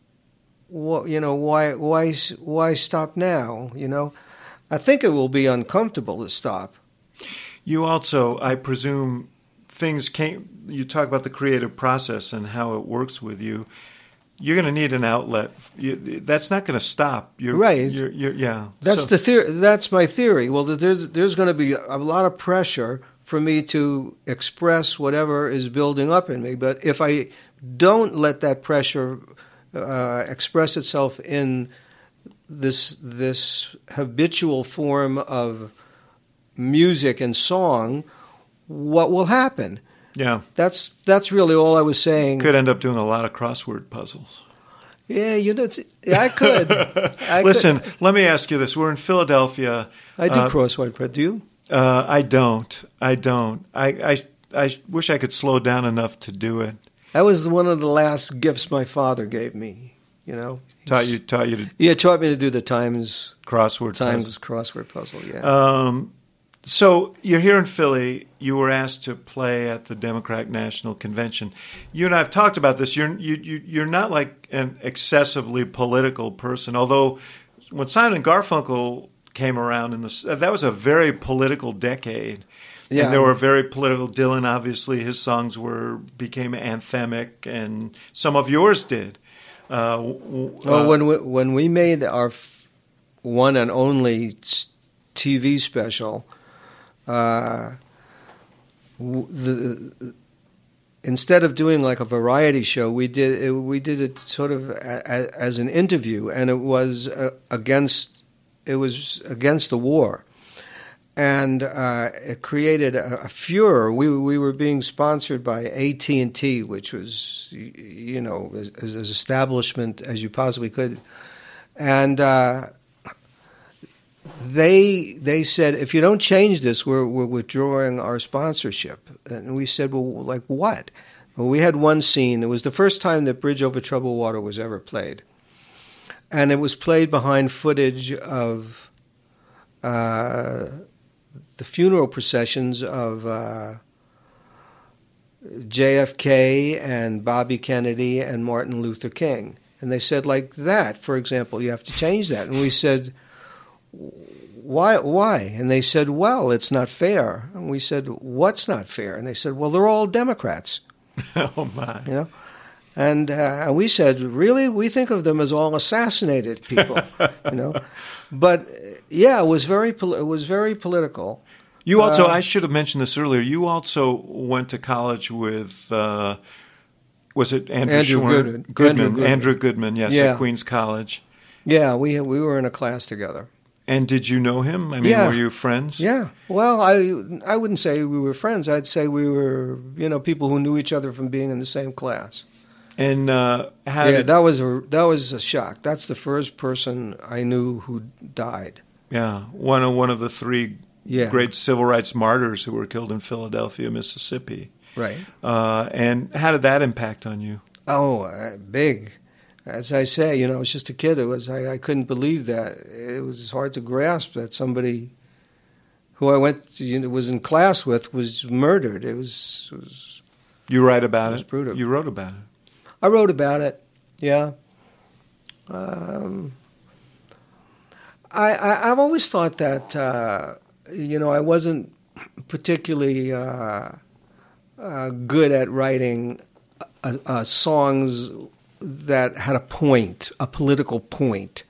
you know, why why why stop now? You know. I think it will be uncomfortable to stop. You also, I presume, things came. You talk about the creative process and how it works with you. You're going to need an outlet. You, that's not going to stop. You're, right. You're, you're, yeah. That's so. the theory. That's my theory. Well, there's there's going to be a lot of pressure for me to express whatever is building up in me. But if I don't let that pressure uh, express itself in this this habitual form of music and song, what will happen? Yeah. That's that's really all I was saying. Could end up doing a lot of crossword puzzles. Yeah, you know, it's, I could. I Listen, could. let me ask you this. We're in Philadelphia. I do uh, crossword puzzles. Do you? Uh, I don't. I don't. I, I, I wish I could slow down enough to do it. That was one of the last gifts my father gave me. You know, taught you taught you to yeah taught me to do the Times crossword Times puzzle. crossword puzzle. Yeah. Um, so you're here in Philly. You were asked to play at the Democratic National Convention. You and I have talked about this. You're you, you you're not like an excessively political person. Although when Simon and Garfunkel came around in the that was a very political decade. Yeah. And they were very political. Dylan, obviously, his songs were became anthemic, and some of yours did. Uh, w- well, uh, when we, when we made our f- one and only T V special, uh, the instead of doing like a variety show, we did it, we did it sort of a, a, as an interview, and it was uh, against it was against the war, and uh, it created a, a furor. We we were being sponsored by A T and T, which was, you know, as, as establishment as you possibly could, and. Uh, They they said, if you don't change this, we're we're withdrawing our sponsorship. And we said, well, like what? Well, we had one scene. It was the first time that Bridge Over Troubled Water was ever played, and it was played behind footage of uh, the funeral processions of uh, J F K and Bobby Kennedy and Martin Luther King. And they said, like that, for example, you have to change that. And we said, Why? Why? And they said, well, it's not fair. And we said, what's not fair? And they said, well, they're all Democrats. Oh, my. You know? And uh, we said, really? We think of them as all assassinated people, you know? But, yeah, it was very, it was very political. You also, uh, I should have mentioned this earlier, you also went to college with, uh, was it Andrew, Andrew Schwer- Goodman. Goodman? Andrew Goodman. Andrew Goodman, yes, Yeah. at Queens College. Yeah, we we were in a class together. And did you know him? I mean, Yeah. were you friends? Yeah. Well, I I wouldn't say we were friends. I'd say we were, you know, people who knew each other from being in the same class. And uh, how yeah, did, that was a that was a shock. That's the first person I knew who died. yeah, one of one of the three Yeah. great civil rights martyrs who were killed in Philadelphia, Mississippi. Right. Uh, and how did that impact on you? Oh, uh, big. As I say, you know, I was just a kid. It was I, I couldn't believe that. It was hard to grasp that somebody who I went to, you know, was in class with was murdered. It was. It was You write about it? Was it. brutal. You wrote about it. I wrote about it. Yeah. Um, I, I I've always thought that uh, you know I wasn't particularly uh, uh, good at writing uh, uh, songs that had a point, a political point.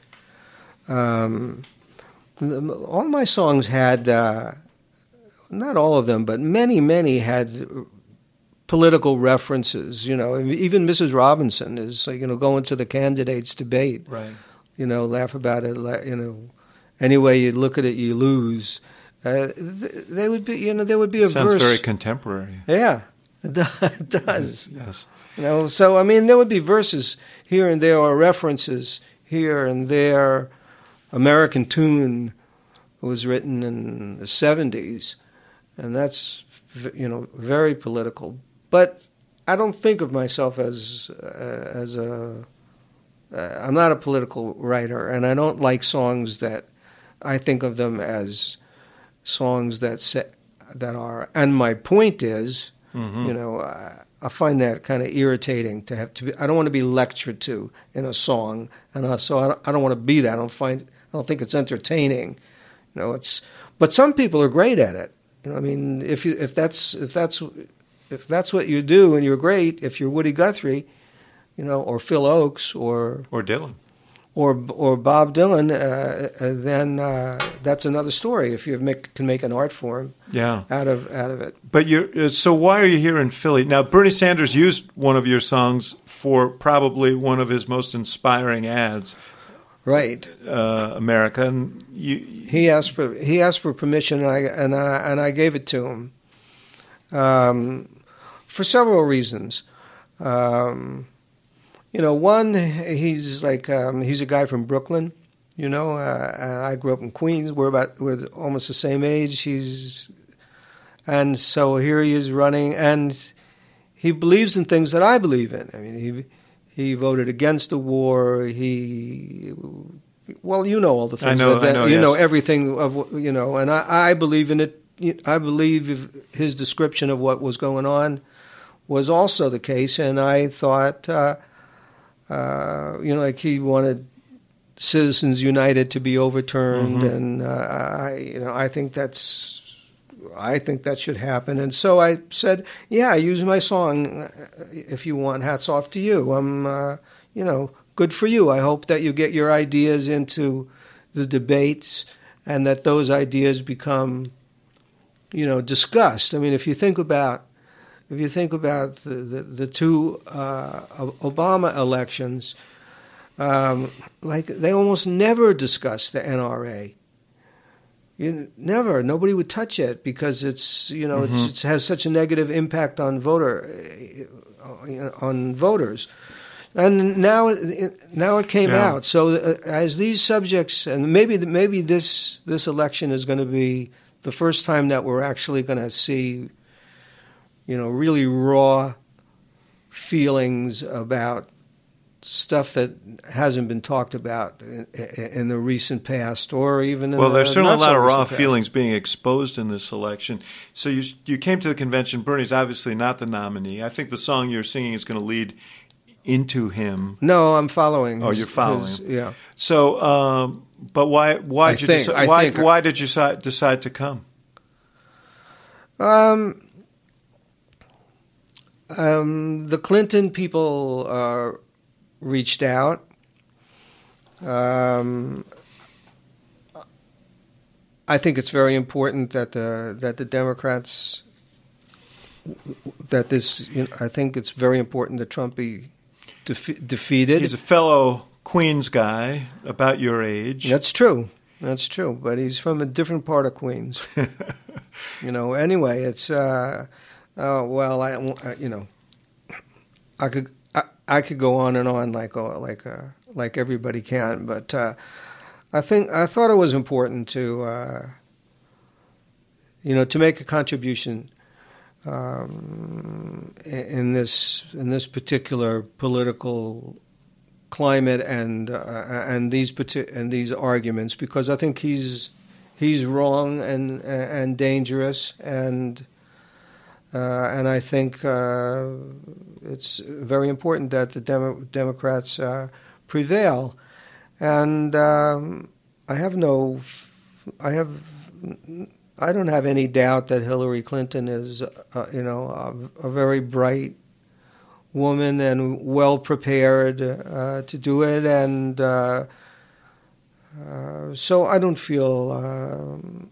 Um, all my songs had, uh, not all of them, but many, many had political references. You know, even Missus Robinson is, you know, going to the candidates' debate. Right. You know, laugh about it. You know, any way you look at it, you lose. Uh, they would be, you know, there would be a Sounds verse. very contemporary. Yeah, it does. Yes. You know, so I mean, there would be verses here and there, or references here and there. American Tune was written in the seventies, and that's, you know, very political. But I don't think of myself as uh, as a. Uh, I'm not a political writer, and I don't like songs that I think of them as songs that say, that are. And my point is, mm-hmm. you know. Uh, I find that kind of irritating to have to be. I don't want to be lectured to in a song, and uh, so I don't, I don't want to be that. I don't find. I don't think it's entertaining. You know, it's. But some people are great at it. You know, I mean, if you if that's if that's if that's what you do and you're great, if you're Woody Guthrie, you know, or Phil Oakes, or or Dylan, or or Bob Dylan, uh, then uh, that's another story. If you make, can make an art form, yeah. out of out of it. But you're so why are you here in Philly now? Bernie Sanders used one of your songs for probably one of his most inspiring ads, right? Uh, America, and you. He asked for he asked for permission, and I and I and I gave it to him, um, for several reasons. Um, You know, one, he's like, um, he's a guy from Brooklyn, you know, uh, I grew up in Queens. We're about, we're almost the same age. He's, and so here he is running, and he believes in things that I believe in. I mean, he, he voted against the war. He, well, you know all the things. I know, that, that, I know, you yes. know everything of, you know, and I, I believe in it. I believe his description of what was going on was also the case, and I thought, uh, Uh, you know, like he wanted Citizens United to be overturned, mm-hmm. and uh, I, you know, I think that's, I think that should happen. And so I said, yeah, use my song if you want. Hats off to you. I'm, uh, you know, good for you. I hope that you get your ideas into the debates, and that those ideas become, you know, discussed. I mean, if you think about if you think about the, the, the two uh, Obama elections, um, like they almost never discussed the N R A. You never, nobody would touch it because it's you know mm-hmm. it's, it has such a negative impact on voter on voters, and now it, now it came yeah. out. So uh, as these subjects, and maybe maybe this this election is going to be the first time that we're actually going to see, you know, really raw feelings about stuff that hasn't been talked about in, in the recent past, or even in well, the there's certainly a lot so of raw past. feelings being exposed in this election. So you you came to the convention. Bernie's obviously not the nominee. I think the song you're singing is going to lead into him. No, I'm following. Oh, his, you're following. his, yeah. So, um, but why why did you think, decide, why think, why did you decide, decide to come? Um. Um, the Clinton people uh, reached out. Um, I think it's very important that the that the Democrats that this. You know, I think it's very important that Trump be defe- defeated. He's a fellow Queens guy, about your age. That's true. That's true. But he's from a different part of Queens. you know. Anyway, it's. Uh, Oh well, I you know, I could I, I could go on and on like like uh, like everybody can, but uh, I think I thought it was important to uh, you know to make a contribution um, in this in this particular political climate and uh, and these and these arguments, because I think he's he's wrong and and dangerous and. Uh, and I think uh, it's very important that the Demo- Democrats uh, prevail. And um, I have no, I have, I don't have any doubt that Hillary Clinton is, uh, you know, a, a very bright woman and well prepared uh, to do it. And uh, uh, so I don't feel. Um,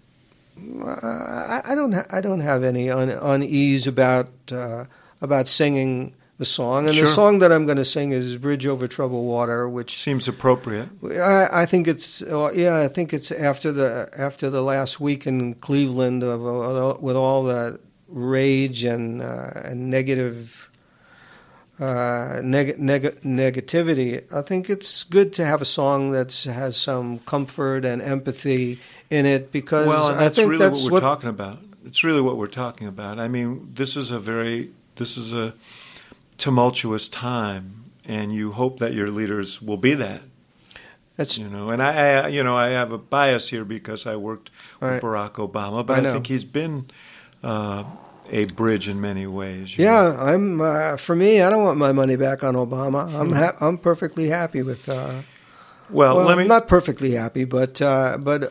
I, I don't. Ha- I don't have any un- unease about uh, about singing the song, and sure. the song that I'm going to sing is "Bridge Over Troubled Water," which seems appropriate. I, I think it's. Uh, yeah, I think it's after the after the last week in Cleveland of, uh, with all the rage and uh, and negative uh, neg- neg- negativity. I think it's good to have a song that has some comfort and empathy in it, because well, and that's I think really that's what we're what, talking about. It's really what we're talking about. I mean, this is a very this is a tumultuous time, and you hope that your leaders will be that. That's you know, and I, I you know I have a bias here because I worked right. with Barack Obama, but I, I think he's been uh, a bridge in many ways. Yeah, know? I'm. Uh, for me, I don't want my money back on Obama. I'm ha- I'm perfectly happy with. Uh, well, well, let me not perfectly happy, but uh, but.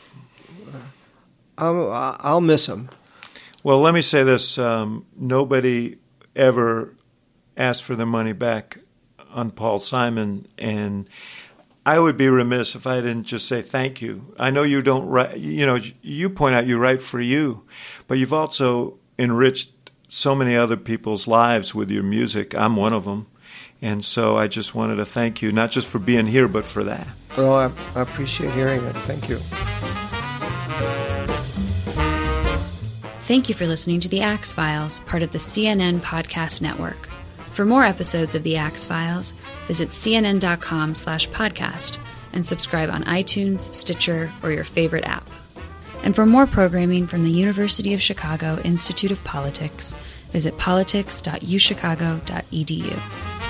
I'll, I'll miss him. Well, let me say this. Um, nobody ever asked for their money back on Paul Simon, and I would be remiss if I didn't just say thank you. I know you don't write, you know, you point out you write for you, but you've also enriched so many other people's lives with your music. I'm one of them. And so I just wanted to thank you, not just for being here, but for that. Well, I, I appreciate hearing it. Thank you. Thank you for listening to The Axe Files, part of the C N N Podcast Network. For more episodes of The Axe Files, visit cnn.com slash podcast and subscribe on iTunes, Stitcher, or your favorite app. And for more programming from the University of Chicago Institute of Politics, visit politics dot u chicago dot e d u.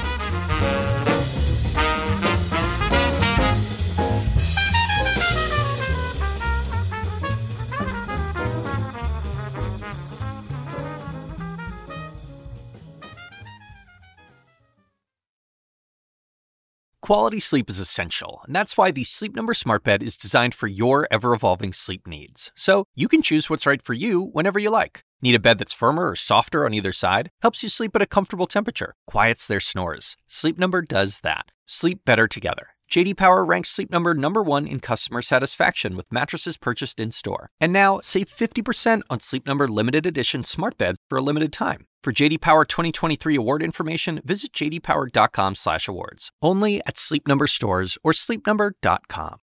Quality sleep is essential, and that's why the Sleep Number Smart Bed is designed for your ever-evolving sleep needs. So you can choose what's right for you whenever you like. Need a bed that's firmer or softer on either side? Helps you sleep at a comfortable temperature. Quiets their snores. Sleep Number does that. Sleep better together. J D Power ranks Sleep Number number one in customer satisfaction with mattresses purchased in-store. And now, save fifty percent on Sleep Number limited edition smart beds for a limited time. For J D Power twenty twenty-three award information, visit j d power dot com slash awards. Only at Sleep Number stores or sleep number dot com.